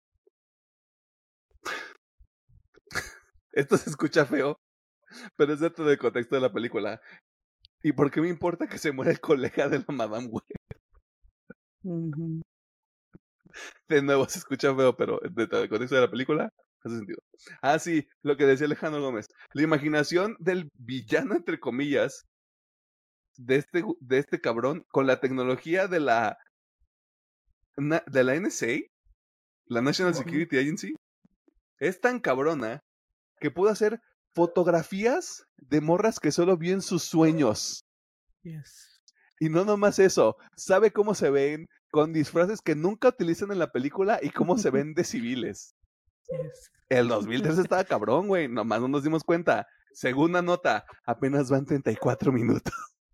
Esto se escucha feo, pero es dentro del contexto de la película. ¿Y por qué me importa que se muera el colega de la Madame Web? Ujú. De nuevo se escucha feo, pero dentro del contexto de la película hace sentido. Ah, sí, lo que decía Alejandro Gómez. La imaginación del villano, entre comillas, de este, de este cabrón, con la tecnología de la, de la N S A, la National Ujú. Security Agency, es tan cabrona que pudo hacer fotografías de morras que solo vio en sus sueños. Yes. Y no nomás eso, sabe cómo se ven con disfraces que nunca utilizan en la película y cómo se ven de civiles. Yes. El dos mil tres estaba cabrón, güey, nomás no nos dimos cuenta. Segunda nota, apenas van treinta y cuatro minutos.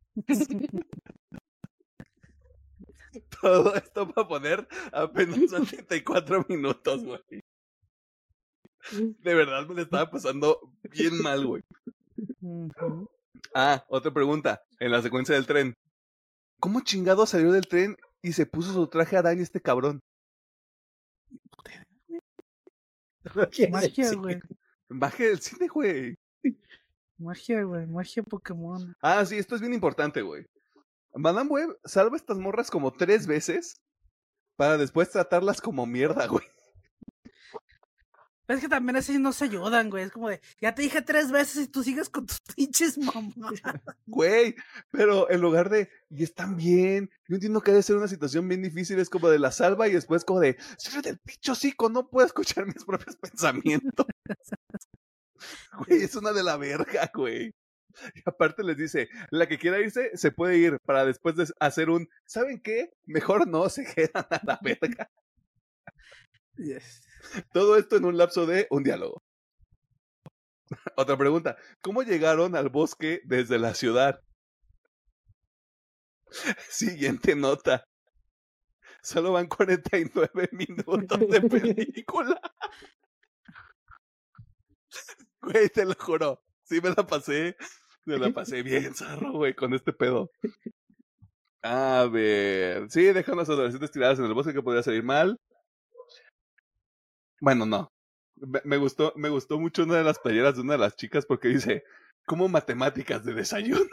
Todo esto para poner apenas van treinta y cuatro minutos, güey. De verdad me le estaba pasando bien mal, güey. Ujú. Ah, otra pregunta. En la secuencia del tren. ¿Cómo chingado salió del tren y se puso su traje araña este cabrón? Magia, güey. Baje del cine, güey. Magia, güey. Magia Pokémon. Ah, sí, esto es bien importante, güey. Madame Web salva a estas morras como tres veces para después tratarlas como mierda, güey. Pero es que también así no se ayudan, güey. Es como de, ya te dije tres veces y tú sigues con tus pinches mamás. Güey, pero en lugar de, y están bien, yo entiendo que debe ser una situación bien difícil, es como de la salva y después como de, soy del pincho hocico, no puedo escuchar mis propios pensamientos. Güey, es una de la verga, güey. Y aparte les dice, la que quiera irse, se puede ir para después de hacer un, ¿saben qué? Mejor no, se quedan a la verga. Yes. Todo esto en un lapso de un diálogo. Otra pregunta, ¿cómo llegaron al bosque desde la ciudad? Siguiente nota. Solo van cuarenta y nueve minutos de película. Güey, te lo juro. Sí me la pasé. Me la pasé bien, zarro, güey, con este pedo. A ver. Sí, dejan las adolescentes tiradas en el bosque que podría salir mal. Bueno, no. Me, me gustó, me gustó mucho una de las playeras de una de las chicas porque dice, como matemáticas de desayuno.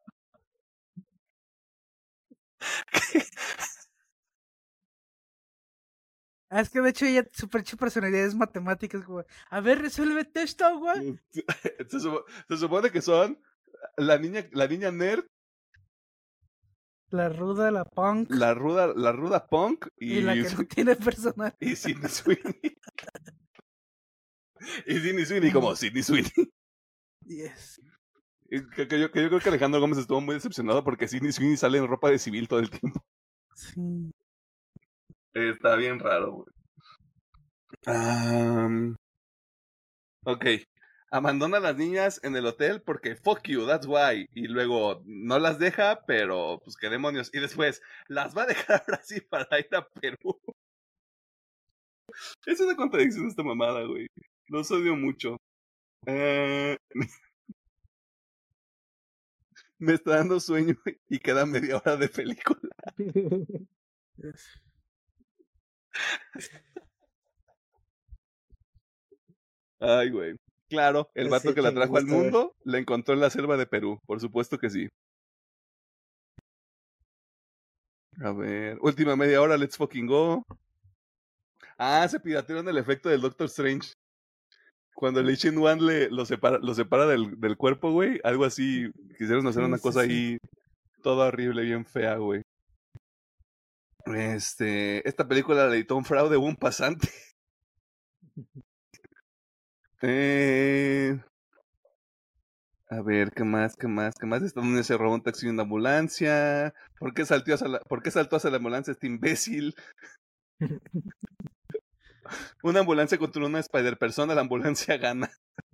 Ah, es que de hecho ella, su pinche personalidad es matemáticas, güey. A ver, resuélvete esto, güey. Se, supo- se supone que son la niña, la niña nerd, La ruda, la punk. la ruda, la ruda punk y, Y la que no tiene personalidad. y Sydney Sweeney. Y Sydney Sweeney como Sydney Sweeney. Yes. Y Que, que yo, que yo creo que Alejandro Gómez estuvo muy decepcionado porque Sydney Sweeney sale en ropa de civil todo el tiempo. Sí. Está bien raro, güey. Um, ok. Abandona a las niñas en el hotel porque fuck you, that's why. Y luego no las deja, pero pues qué demonios. Y después las va a dejar ahora sí para ir a Perú. Es una contradicción esta mamada, güey. Los odio mucho. Eh, me está dando sueño y queda media hora de película. Yes. Ay, güey. Claro, el vato Sí, que la que me trajo al gusta ver. mundo la encontró en la selva de Perú. Por supuesto que sí. A ver, última media hora, let's fucking go. Ah, se piratearon el efecto del Doctor Strange. Cuando el Ancient One le, lo separa, lo separa del, del cuerpo, güey. Algo así. Quisieron hacer Sí, una sí, cosa sí. ahí toda horrible, bien fea, güey. Este, esta película la editó un fraude, un pasante. eh, a ver, ¿qué más? ¿Qué más? ¿Qué más? Esta donde se robó un taxi y una ambulancia. ¿Por qué saltó hacia la, ¿por qué saltó hacia la ambulancia este imbécil? Una ambulancia contra una Spider persona, la ambulancia gana.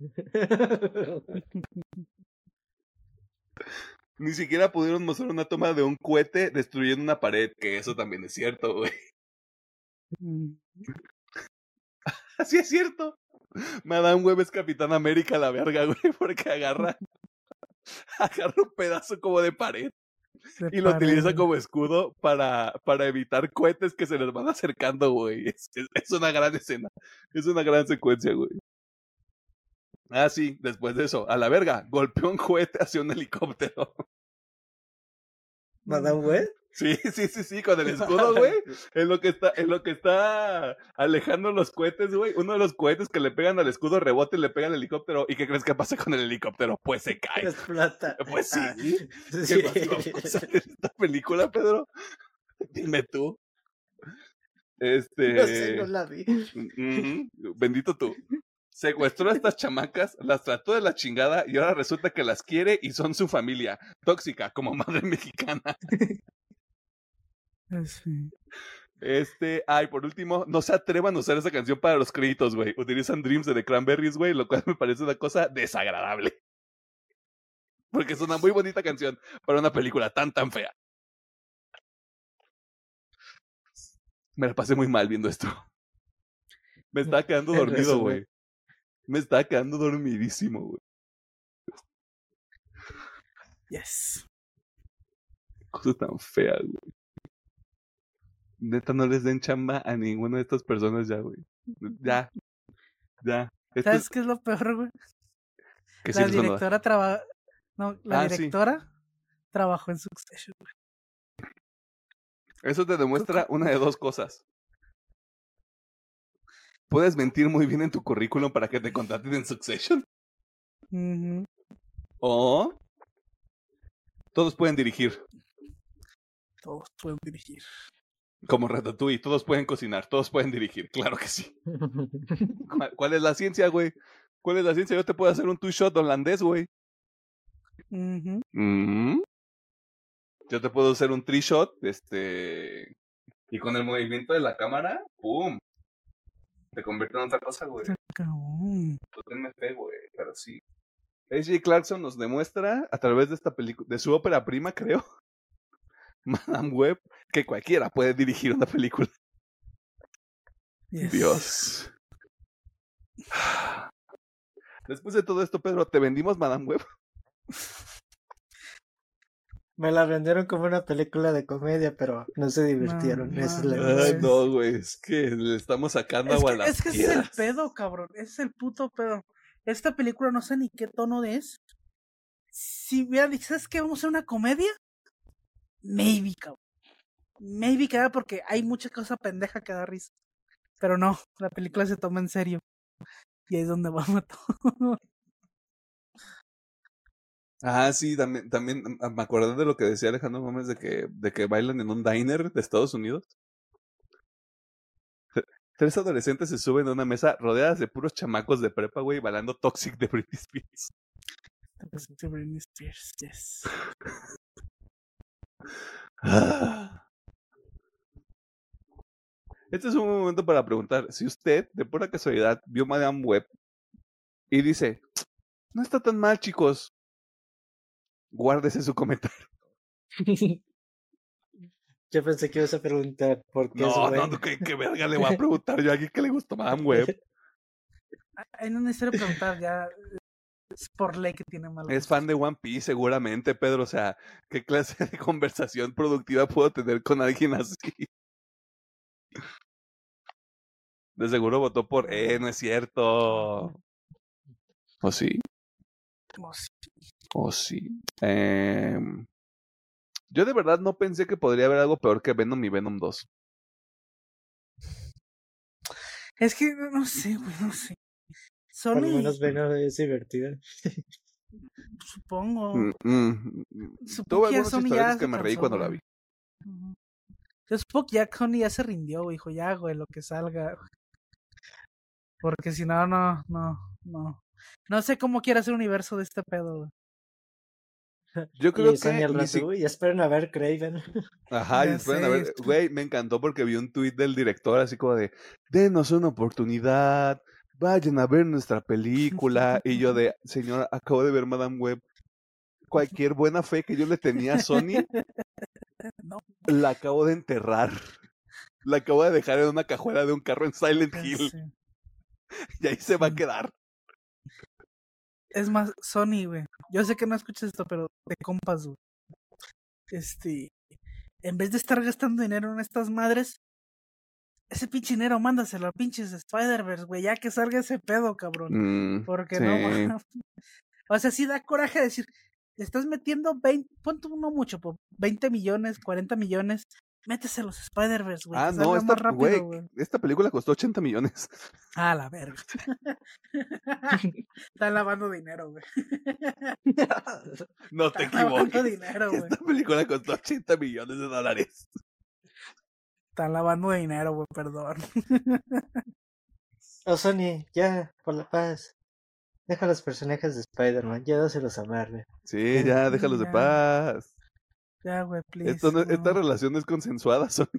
Ni siquiera pudieron mostrar una toma de un cohete destruyendo una pared, que eso también es cierto, güey. Mm. Así es cierto. Madame Web es Capitán América la verga, güey, porque agarra, agarra un pedazo como de pared De y lo pared, utiliza güey. como escudo para, para evitar cohetes que se les van acercando, güey. Es, es, es una gran escena. Es una gran secuencia, güey. Ah, sí, después de eso, a la verga, golpeó un cohete hacia un helicóptero. ¿Madame Web? Sí, sí, sí, sí, con el escudo, güey. En lo que está, en lo que está alejando los cohetes, güey. Uno de los cohetes que le pegan al escudo rebota y le pega al helicóptero. ¿Y qué crees que pasa con el helicóptero? Pues se cae. Explota. Pues sí. Ah, ¿Qué sí. más va a pasar en esta película, Pedro? Dime tú. Este. No sé, no la vi. Mm, bendito tú. Secuestró a estas chamacas, las trató de la chingada y ahora resulta que las quiere y son su familia. Tóxica, como madre mexicana. Sí. Este, ay, por último, no se atrevan a usar esa canción para los créditos, güey. Utilizan Dreams de The Cranberries, güey, lo cual me parece una cosa desagradable. Porque es una muy bonita canción para una película tan, tan fea. Me la pasé muy mal viendo esto. Me estaba quedando En dormido, resumen. güey. Me estaba quedando dormidísimo, güey. Yes. Cosas tan feas, güey. Neta, no les den chamba a ninguna de estas personas ya, güey. Ya. Ya. Esto ¿Sabes es... qué es lo peor, güey? que sí La les van a dar. directora traba... No, la Ah, sí. directora trabajó en Succession, güey. Eso te demuestra una de dos cosas. Puedes mentir muy bien en tu currículum para que te contraten en Succession. Ujú. O todos pueden dirigir, Todos pueden dirigir. como Ratatouille. Todos pueden cocinar, todos pueden dirigir. Claro que sí. ¿Cuál, cuál es la ciencia, güey? ¿Cuál es la ciencia? Yo te puedo hacer un two-shot holandés, güey. Ujú. Mm. Yo te puedo hacer un three-shot, este... y con el movimiento de la cámara, ¡pum! Te convierte en otra cosa, güey. Cabrón. Tú tenme fe, güey, pero sí. A J. Clarkson nos demuestra, a través de esta película, de su ópera prima, creo, Madame Web, que cualquiera puede dirigir una película. Yes. Dios. Después de todo esto, Pedro, ¿te vendimos Madame Web? Me la vendieron como una película de comedia, pero no se divirtieron. No, Esa es la no. Ay, verdad. no, güey, es que le estamos sacando Es agua que, a las es que ese es el piedras. pedo, cabrón. Ese es el puto pedo. Esta película no sé ni qué tono es. Si hubiera dicho, ¿sabes qué? Vamos a hacer una comedia. Maybe, cabrón. Maybe queda porque hay mucha cosa pendeja que da risa. Pero no, la película se toma en serio. Y ahí es donde vamos todo. Ah, sí, también, también mm, me acordé de lo que decía Alejandro Gómez de que, de que bailan en un diner de Estados Unidos. Tres adolescentes se suben a una mesa rodeadas de puros chamacos de prepa, güey, bailando Toxic de Britney Spears. Britney Spears, yes. Ah. Este es un momento para preguntar, si usted, de pura casualidad, vio Madame Web y dice, no está tan mal, chicos, guárdese su comentario. Yo pensé que ibas a preguntar por qué es No, buena. no, ¿qué, qué verga le voy a preguntar yo a alguien que le gustó Madame Web? Ahí no necesito preguntar, ya es por ley que tiene mal Es gusto. fan de One Piece, seguramente, Pedro. O sea, ¿qué clase de conversación productiva puedo tener con alguien así? De seguro votó por, eh, no es cierto. ¿O sí? Oh, sí. ¿O sí? Eh, Yo de verdad no pensé que podría haber algo peor que Venom y Venom dos. Es que no sé, güey, no sé. Por lo Sony, menos Venom es divertida. supongo. Mm, mm, mm. Supongo Tuve que ya algunos Sony historietas ya que se me reí cansó, cuando la güey. vi. Ujú. Yo supongo que ya Sony ya se rindió, güey. Dijo, ya, güey, lo que salga. Porque si no, no, no, no. No sé cómo quiere hacer un universo de este pedo, güey. Yo Y creo Sony que al ni rato, si... uy, esperen a ver Craven. Ajá, y Ya después, a sé. ver, güey, me encantó porque vi un tuit del director así como de, denos una oportunidad, vayan a ver nuestra película. Y yo de, señora, acabo de ver Madame Web. Cualquier buena fe que yo le tenía a Sony, No, la acabo de enterrar. La acabo de dejar en una cajuela de un carro en Silent ya Hill. sé. Y ahí se va a Sí. quedar. Es más, Sony, güey. Yo sé que no escuchas esto, pero de compas, güey. Este, en vez de estar gastando dinero en estas madres, ese pinche dinero mándaselo a pinches Spider-Verse, güey. Ya que salga ese pedo, cabrón. Mm, Porque sí. no mames. O sea, sí da coraje decir, le estás metiendo veinte, punto no mucho, po, veinte millones, cuarenta millones, métese a los Spider-Verse, güey, Ah, que no, salga esta, más rápido, güey, güey. esta película costó ochenta millones. Ah, la verga. Están lavando dinero, güey. No te Están lavando equivoques. dinero, güey. Esta película costó ochenta millones de dólares. Están lavando dinero, güey, perdón. Oh, Sony, ya, por la paz. Deja los personajes de Spider-Man, ya dáselos a Marvel. Sí, Ya. ya, déjalos de Ya. paz. Ya, güey, please. Esto no- no. Esta relación es consensuada, Sony.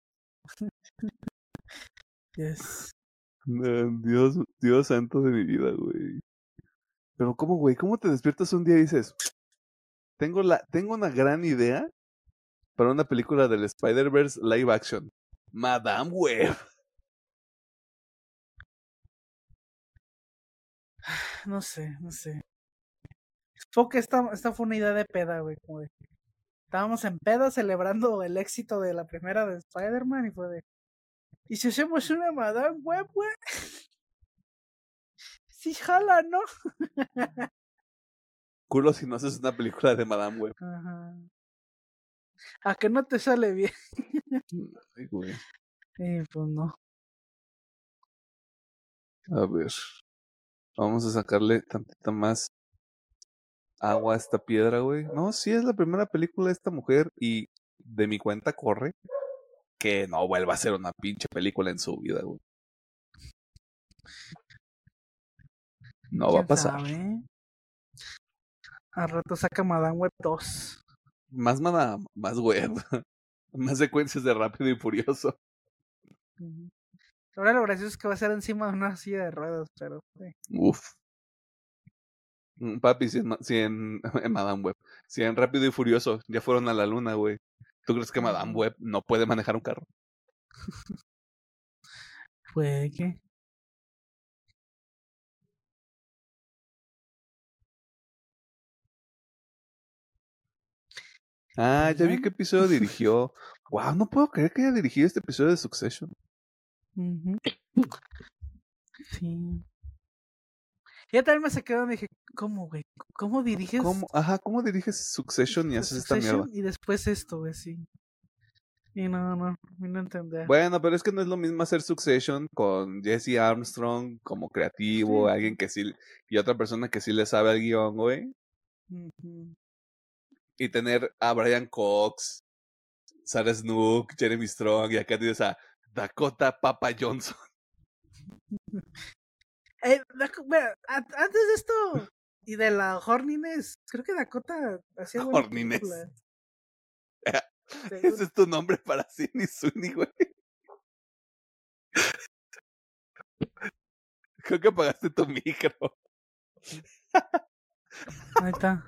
Yes. No, Dios, Dios santo de mi vida, güey. Pero ¿cómo, güey? ¿Cómo te despiertas un día y dices, tengo la, tengo una gran idea para una película del Spider-Verse live action? Madame Web. No sé, no sé. Supongo que esta, esta fue una idea de peda, güey, como de... Estábamos en peda celebrando el éxito de la primera de Spider-Man y fue de... ¿Y si hacemos una Madame Web, güey? Sí, jala, ¿no? Culo si no haces una película de Madame Web. Ajá. A que no te sale bien. Ay, güey. Y pues no. A ver. Vamos a sacarle tantita más agua a esta piedra, güey. No, sí es la primera película de esta mujer y de mi cuenta corre que no vuelva a ser una pinche película en su vida, güey. No va a ¿Quién pasar. sabe? Al rato saca Madame Web dos. Más mana, más web. Más secuencias de Rápido y Furioso. Ujú. Ahora lo gracioso es que va a ser encima de una silla de ruedas, pero... sí. Uf. Mm, Papi, si en, ma- si en, en Madame Web, si en Rápido y Furioso ya fueron a la luna, güey. ¿Tú crees que Madame Ujú. Web no puede manejar un carro? Puede que... Ah, Pues ya vi bueno. qué episodio dirigió. Wow, no puedo creer que haya dirigido este episodio de Succession. Ujú. Sí. Ya también me saqué donde dije, ¿cómo, güey? ¿Cómo diriges ¿Cómo? Ajá, ¿cómo diriges Succession y haces esta Succession mierda? y después esto, güey? Sí. Y no, no, no, no entender. Bueno, pero es que no es lo mismo hacer Succession con Jesse Armstrong como creativo, Sí. alguien que sí, y otra persona que sí le sabe al guión, güey. Ujú. Y tener a Brian Cox, Sarah Snook, Jeremy Strong, y acá tienes a Dakota Papa Johnson. Eh, Daco- vea, a- antes de esto y de la Horniness, creo que Dakota hacía buenas Horniness. películas. Ese Según- es tu nombre para Sidney Sweeney, güey. Creo que apagaste tu micro. Ahí está.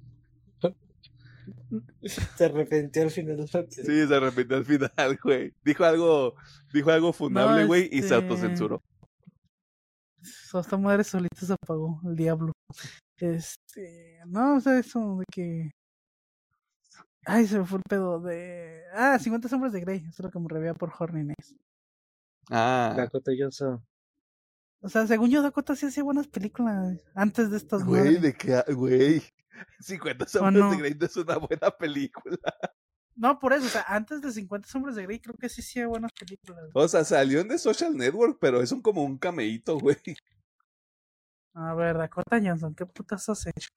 Se arrepintió al final. Sí, se arrepintió al final, güey. Dijo algo, dijo algo funable, No, güey, y se este... autocensuró. so- Esta madre solita se apagó, el diablo. Este, no, o sea, eso de que... Ay, se me fue el pedo de... Ah, cincuenta sombras de Grey, eso es lo que me revía por Horniness. Ah, Dakota Johnson. O sea, según yo, Dakota sí hacía buenas películas antes de estas güey, madres. de que, güey. cincuenta ¿O sombras no? de Grey no es una buena película. No, por eso, o sea, antes de cincuenta sombras de Grey, creo que sí sí hay buenas películas. O sea, salió en The Social Network, pero es un, como un cameíto, güey. A ver, Dakota Johnson, ¿qué putas has hecho?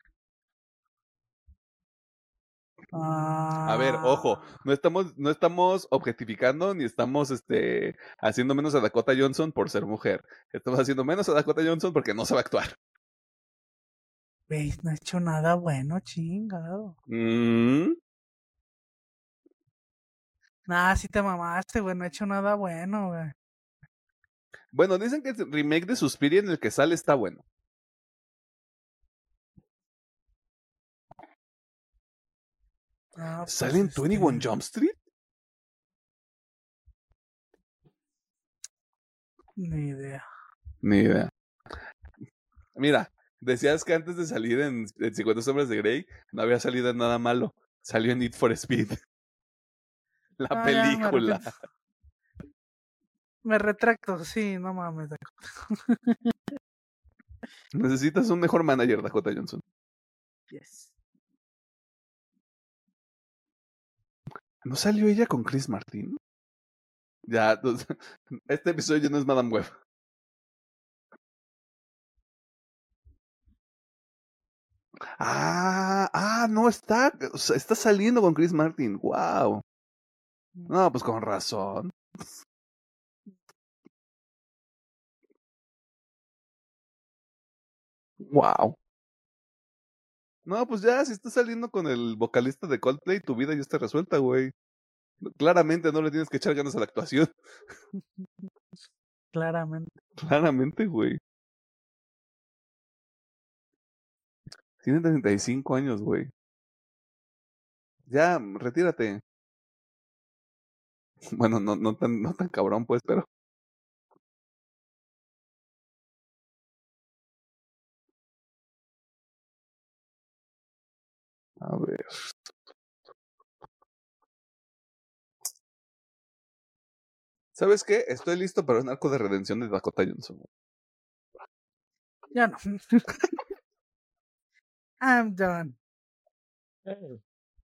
A ver, ojo, Ah, no estamos, no estamos objetificando ni estamos este, haciendo menos a Dakota Johnson por ser mujer. Estamos haciendo menos a Dakota Johnson porque no sabe actuar. veis, no ha hecho nada bueno, chingado. Mm, Nah, sí te mamaste, güey, no ha hecho nada bueno, güey. Bueno, dicen que el remake de Suspiria en el que sale está bueno. Ah, pues, ¿Sale en este, veintiuno Jump Street? Ni idea. Ni idea. Mira, decías que antes de salir en, en cincuenta sombras de Grey no había salido en nada malo. Salió en Need for Speed. La Ah, ya, me película. arrepiento. Me retracto, sí, no mames. Necesitas un mejor manager, Dakota Johnson. Yes. ¿No salió ella con Chris Martin? Ya, este episodio no es Madame Web. Ah, ah, no está, o sea, está saliendo con Chris Martin. Wow. No, pues con razón. Wow. No, pues ya, si estás saliendo con el vocalista de Coldplay, tu vida ya está resuelta, güey. Claramente no le tienes que echar ganas a la actuación. Claramente. Claramente, güey. Tiene treinta y cinco años, güey. Ya, retírate. Bueno, no, no tan, no tan cabrón, pues, pero. A ver. ¿Sabes qué? Estoy listo para un arco de redención de Dakota Johnson. Ya no. I'm done. Hey.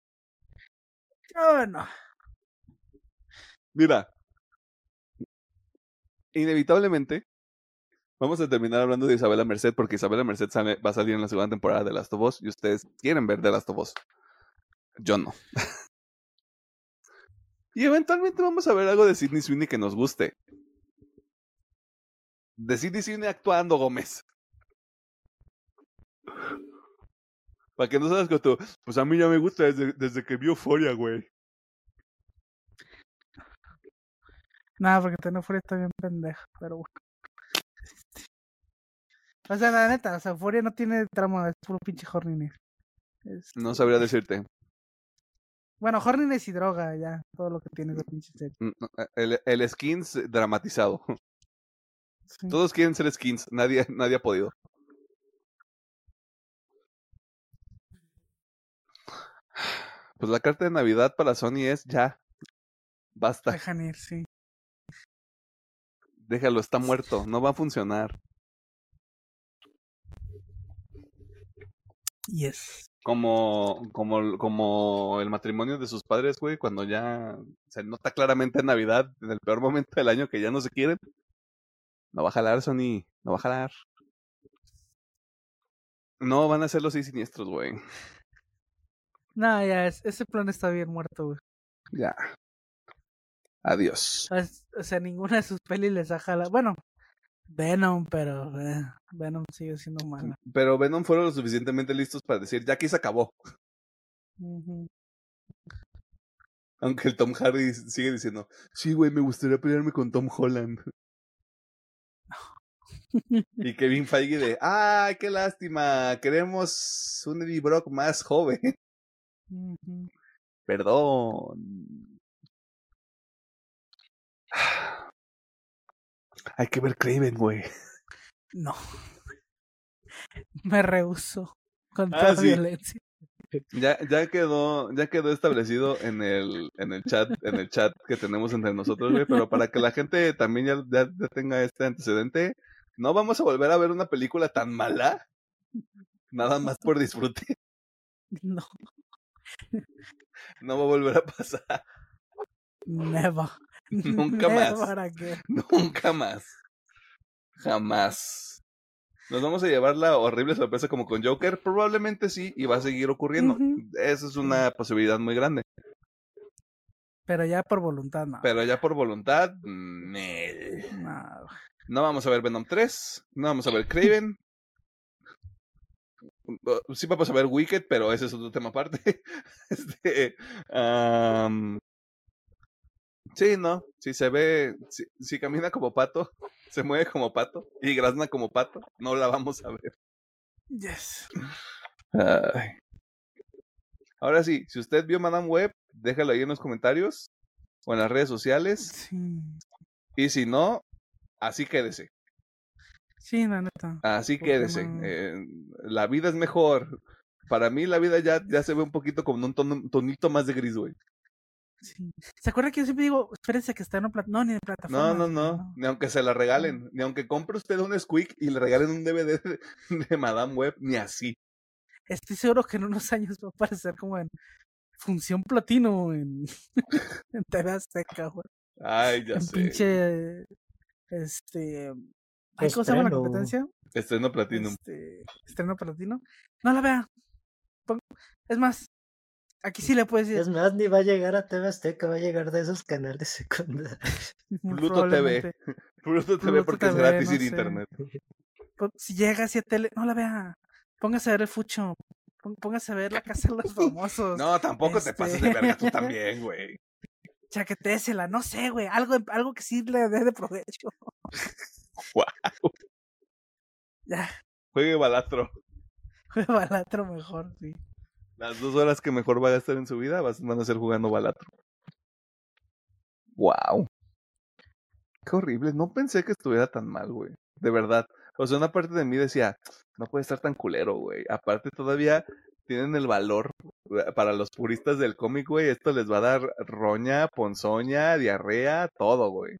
Yo no. Mira. Inevitablemente, vamos a terminar hablando de Isabela Merced porque Isabela Merced sale, va a salir en la segunda temporada de Last of Us y ustedes quieren ver The Last of Us. Yo no. Y eventualmente vamos a ver algo de Sydney Sweeney que nos guste. De Sydney Sweeney actuando, Gómez. Para que no sabes que tú, pues a mí ya me gusta desde, desde que vi Euphoria, güey. Nada, porque Teno Furia está bien pendeja, pero bueno. O sea, la neta, o sea, Euphoria no tiene trama, es puro pinche horniness. Este, No sabría decirte. Bueno, horniness y droga, ya, todo lo que tiene esa pinche serie. El, el skins dramatizado. Sí. Todos quieren ser skins, nadie, nadie ha podido. Pues la carta de Navidad para Sony es ya. Basta. Dejan ir, sí. Déjalo, está muerto. No va a funcionar. Yes. Como, como, como el matrimonio de sus padres, güey, cuando ya se nota claramente en Navidad, en el peor momento del año que ya no se quieren. No va a jalar, Sony. No va a jalar. No, van a ser los seis siniestros, güey. No, ya, es, ese plan está bien muerto, güey. Ya. Adiós. O sea, ninguna de sus pelis les ha jalado. Bueno, Venom, pero eh, Venom sigue siendo mala. Pero Venom fueron lo suficientemente listos para decir, ya aquí se acabó. Uh-huh. Aunque el Tom Hardy sigue diciendo, sí, güey, me gustaría pelearme con Tom Holland. Y Kevin Feige de, ¡ay, qué lástima! Queremos un Eddie Brock más joven. Uh-huh. Perdón. Hay que ver Craven, güey. No. Me rehusó con Ah, toda sí. violencia. Ya, ya quedó, ya quedó establecido en el, en el chat, en el chat que tenemos entre nosotros, güey, pero para que la gente también ya, ya, ya tenga este antecedente, no vamos a volver a ver una película tan mala, nada más por disfrute. No, No va a volver a pasar. never. Nunca más. Never again. Nunca más. Jamás. ¿Nos vamos a llevar la horrible sorpresa como con Joker? Probablemente sí, y va a seguir ocurriendo. Ujú. Esa es una posibilidad muy grande. Pero ya por voluntad, no. Pero ya por voluntad, meh. No. No vamos a ver Venom tres, no vamos a ver Kraven. Uh, Sí vamos a ver Wicked, pero ese es otro tema aparte. este, um, sí, no, si se ve, si, si camina como pato, se mueve como pato y grazna como pato, no la vamos a ver. Yes. Ay. Ahora sí, si usted vio Madame Web, déjalo ahí en los comentarios o en las redes sociales. Sí. Y si no, así quédese. Sí, la neta. Así ¿Por qué quédese. no? Eh, la vida es mejor. Para mí la vida ya, ya se ve un poquito como un tono- tonito más de gris, güey. Sí. ¿Se acuerda que yo siempre digo, espérense que está en una plataforma? No, ni en No, plataformas. no, güey, no. Ni aunque se la regalen. Ni aunque compre usted un Squeak y le regalen un D V D de, de Madame Web, ni así. Estoy seguro que en unos años va a aparecer como en función platino en, en T V Azteca, güey. Ay, ya En sé. pinche. Este. Ay, ¿cómo se llama la Estreno. competencia? Estreno Platinum. Este. Estreno platino. No la vea. Pon- Es más, aquí sí le puedes decir. Es más, ni va a llegar a T V Azteca, va a llegar de esos canales secundarios. muy Pluto T V. probablemente. Pluto T V Pluto porque T es V, gratis no sin sé. internet. Pon- Si llega así a tele, no la vea. Póngase a ver el Fucho. Pon- Póngase a ver la casa de los famosos. No, tampoco te Este- pases de verga tú también, güey. Chaquetésela, no sé, güey. Algo, algo que sí le dé de provecho. Guau. Ya, Juegue Balatro. Balatro mejor, sí. Las dos horas que mejor va a gastar en su vida vas- van a ser jugando Balatro. Wow. Qué horrible. No pensé que estuviera tan mal, güey. De verdad. O sea, una parte de mí decía, no puede estar tan culero, güey. Aparte todavía tienen el valor eh, para los puristas del cómic, güey. Esto les va a dar roña, ponzoña, diarrea, todo, güey.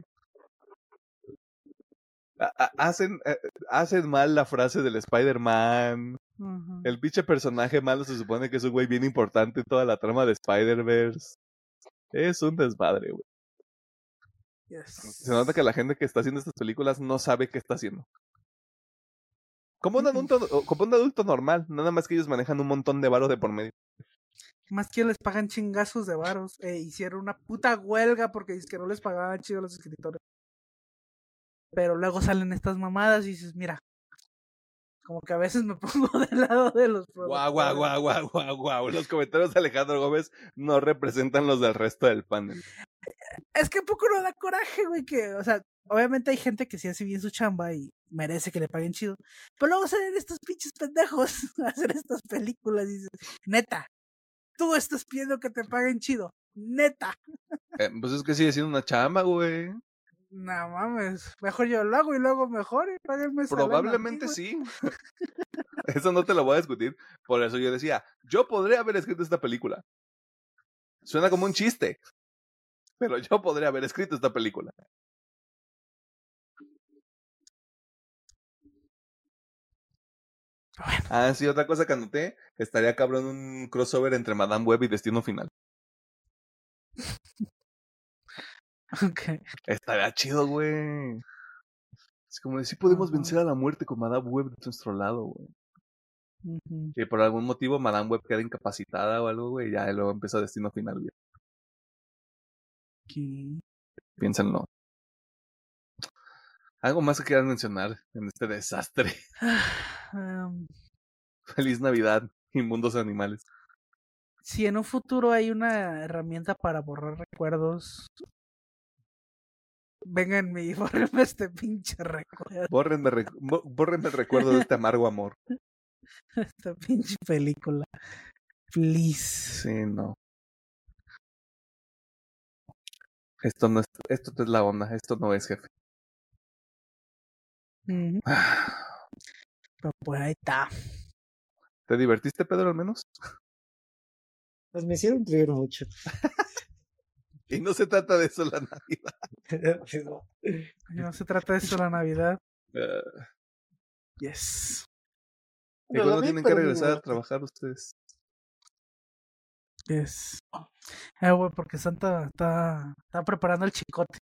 A- a- Hacen, eh, hacen mal la frase del Spider-Man. Ujú. El pinche personaje malo se supone que es un güey bien importante en toda la trama de Spider-Verse. Es un desmadre, güey. Yes. Se nota que la gente que está haciendo estas películas no sabe qué está haciendo. Como un adulto, como un adulto normal, nada más que ellos manejan un montón de varo de por medio. Más que les pagan chingazos de varos. Eh, hicieron una puta huelga porque es que no les pagaban chido a los escritores. Pero luego salen estas mamadas y dices, mira, como que a veces me pongo del lado de los Guau, guau, guau, guau, guau, guau. Los comentarios de Alejandro Gómez no representan los del resto del panel. Es que un poco no da coraje, güey, que, o sea, obviamente hay gente que sí hace bien su chamba y merece que le paguen chido. Pero luego salen estos pinches pendejos a hacer estas películas y dices, neta, tú estás pidiendo que te paguen chido, neta. Eh, pues es que sigue siendo una chamba, güey. No mames, mejor yo lo hago y luego mejor y páguenme esa lana a mí, Probablemente güey. sí. Eso no te lo voy a discutir. Por eso yo decía, yo podría haber escrito esta película. Suena como un chiste. Pero yo podría haber escrito esta película. Bueno, Ah, sí, otra cosa que anoté. Estaría cabrón un crossover entre Madame Web y Destino Final. ok. Estaría chido, güey. Es como decir, podemos Ajá. vencer a la muerte con Madame Web de nuestro lado, güey. Ujú. Y por algún motivo Madame Web queda incapacitada o algo, güey. Ya y luego empieza Destino Final, güey. Ok. Piénsenlo. Algo más que quieran mencionar en este desastre. Um, Feliz Navidad, inmundos animales. si en un futuro hay una herramienta para borrar recuerdos, vénganme y bórrenme este pinche recuerdo, Bórrenme, rec- bo- bórrenme el recuerdo de este amargo amor. esta pinche película. Please. Sí, no. Esto no es, esto no es la onda, esto no es, jefe. Ujú. Pero pues ahí está. ¿Te divertiste, Pedro, al menos? Pues me hicieron reír mucho. Y no se trata de eso la Navidad. No se trata de eso la Navidad. Uh, Yes. ¿Y No, cuándo la vi, tienen que pero muy regresar a buena. trabajar ustedes? Es. Eh, güey, porque Santa está, está preparando el chicote.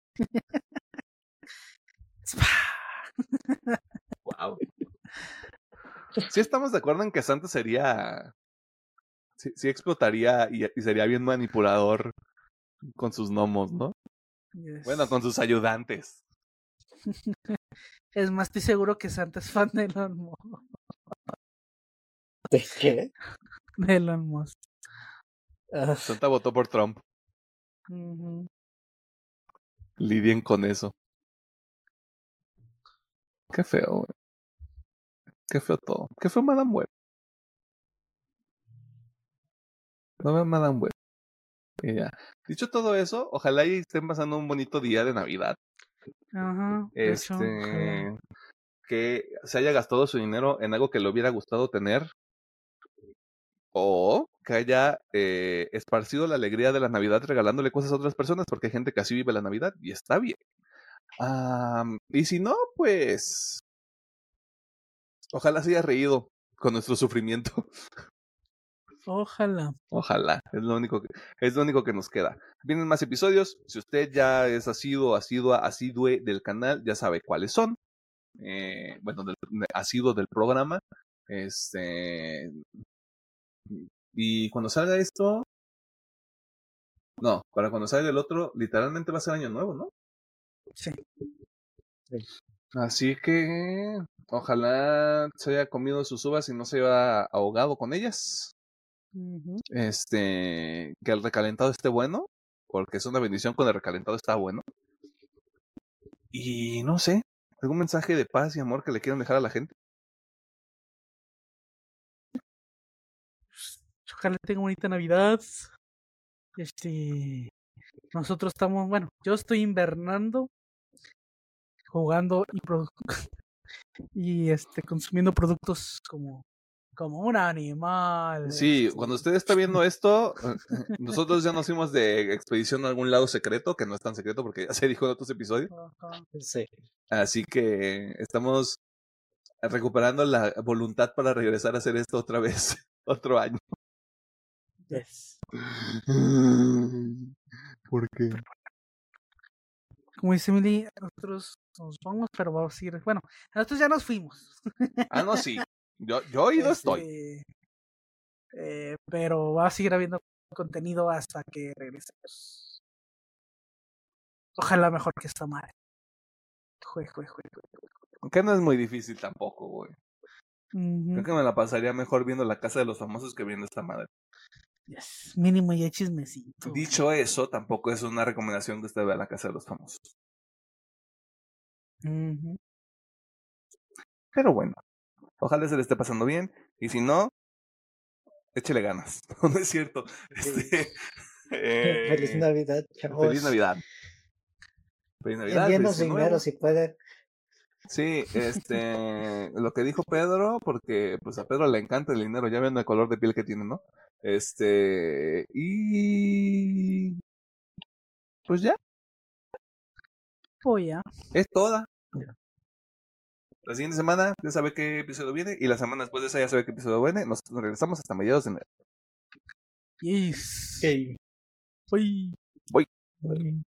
Wow. Sí estamos de acuerdo en que Santa sería... Sí, sí explotaría y, y sería bien manipulador con sus gnomos, ¿no? Yes. Bueno, con sus ayudantes. Es más, estoy seguro que Santa es fan de Elon Musk. ¿De qué? De Elon Musk. Ah, Santa votó por Trump. Ujú. Lidien con eso. Qué feo, güey. Qué feo todo. Qué feo Madame Web. No veo Madame Web. Y ya. Dicho todo eso, ojalá y estén pasando un bonito día de Navidad. Ajá, de hecho, ojalá. Este, que se haya gastado su dinero en algo que le hubiera gustado tener, o que haya eh, esparcido la alegría de la Navidad regalándole cosas a otras personas, porque hay gente que así vive la Navidad y está bien. Am, y si no, pues ojalá se haya reído con nuestro sufrimiento. Ojalá. Ojalá, es lo único que, es lo único que nos queda. Vienen más episodios. Si usted ya es asiduo, asidua, asidue del canal, ya sabe cuáles son. Eh, bueno, del, asiduo del programa. Este. Y cuando salga esto. No, para cuando salga el otro, literalmente va a ser año nuevo, ¿no? Sí. Así que ojalá se haya comido sus uvas y no se haya ahogado con ellas. Ujú. Este, que el recalentado esté bueno, porque es una bendición cuando el recalentado está bueno. Y no sé, algún mensaje de paz y amor que le quieran dejar a la gente. Ojalá tenga bonita Navidad. Este, nosotros estamos, bueno, yo estoy invernando, jugando y produ- y este consumiendo productos como como un animal. Sí, este, cuando usted está viendo esto, nosotros ya nos fuimos de expedición a algún lado secreto, que no es tan secreto porque ya se dijo en otros episodios. Ajá. sí. Así que estamos recuperando la voluntad para regresar a hacer esto otra vez, otro año. Yes. ¿Por qué? Como dice Emily, nosotros nos vamos, pero vamos a ir, bueno, nosotros ya nos fuimos. Ah, no, sí. Yo, yo oído estoy. Este, eh, pero va a seguir habiendo contenido hasta que regresemos. Ojalá mejor que esta madre. Jue, jue, jue, jue. Que no es muy difícil tampoco, güey. Ujú. Creo que me la pasaría mejor viendo La Casa de los Famosos que viendo esta madre. Yes. Mínimo ya chismecito. Dicho eso, tampoco es una recomendación que usted vea La Casa de los Famosos. Ujú. Pero bueno, ojalá se le esté pasando bien. Y si no, échele ganas. No es cierto. Este, eh, Feliz Navidad, chavos. Feliz Navidad. Feliz Navidad. Envíenos feliz Año dinero nuevo. si pueden. Sí, este, lo que dijo Pedro, porque pues a Pedro le encanta el dinero, ya ven el color de piel que tiene, ¿no? Este, y pues ya, Pues ya. es toda. La siguiente semana ya sabe qué episodio viene y la semana después de esa ya sabe qué episodio viene. Nos regresamos hasta mediados de enero. Yes. Ok. Bye. Voy. Bye.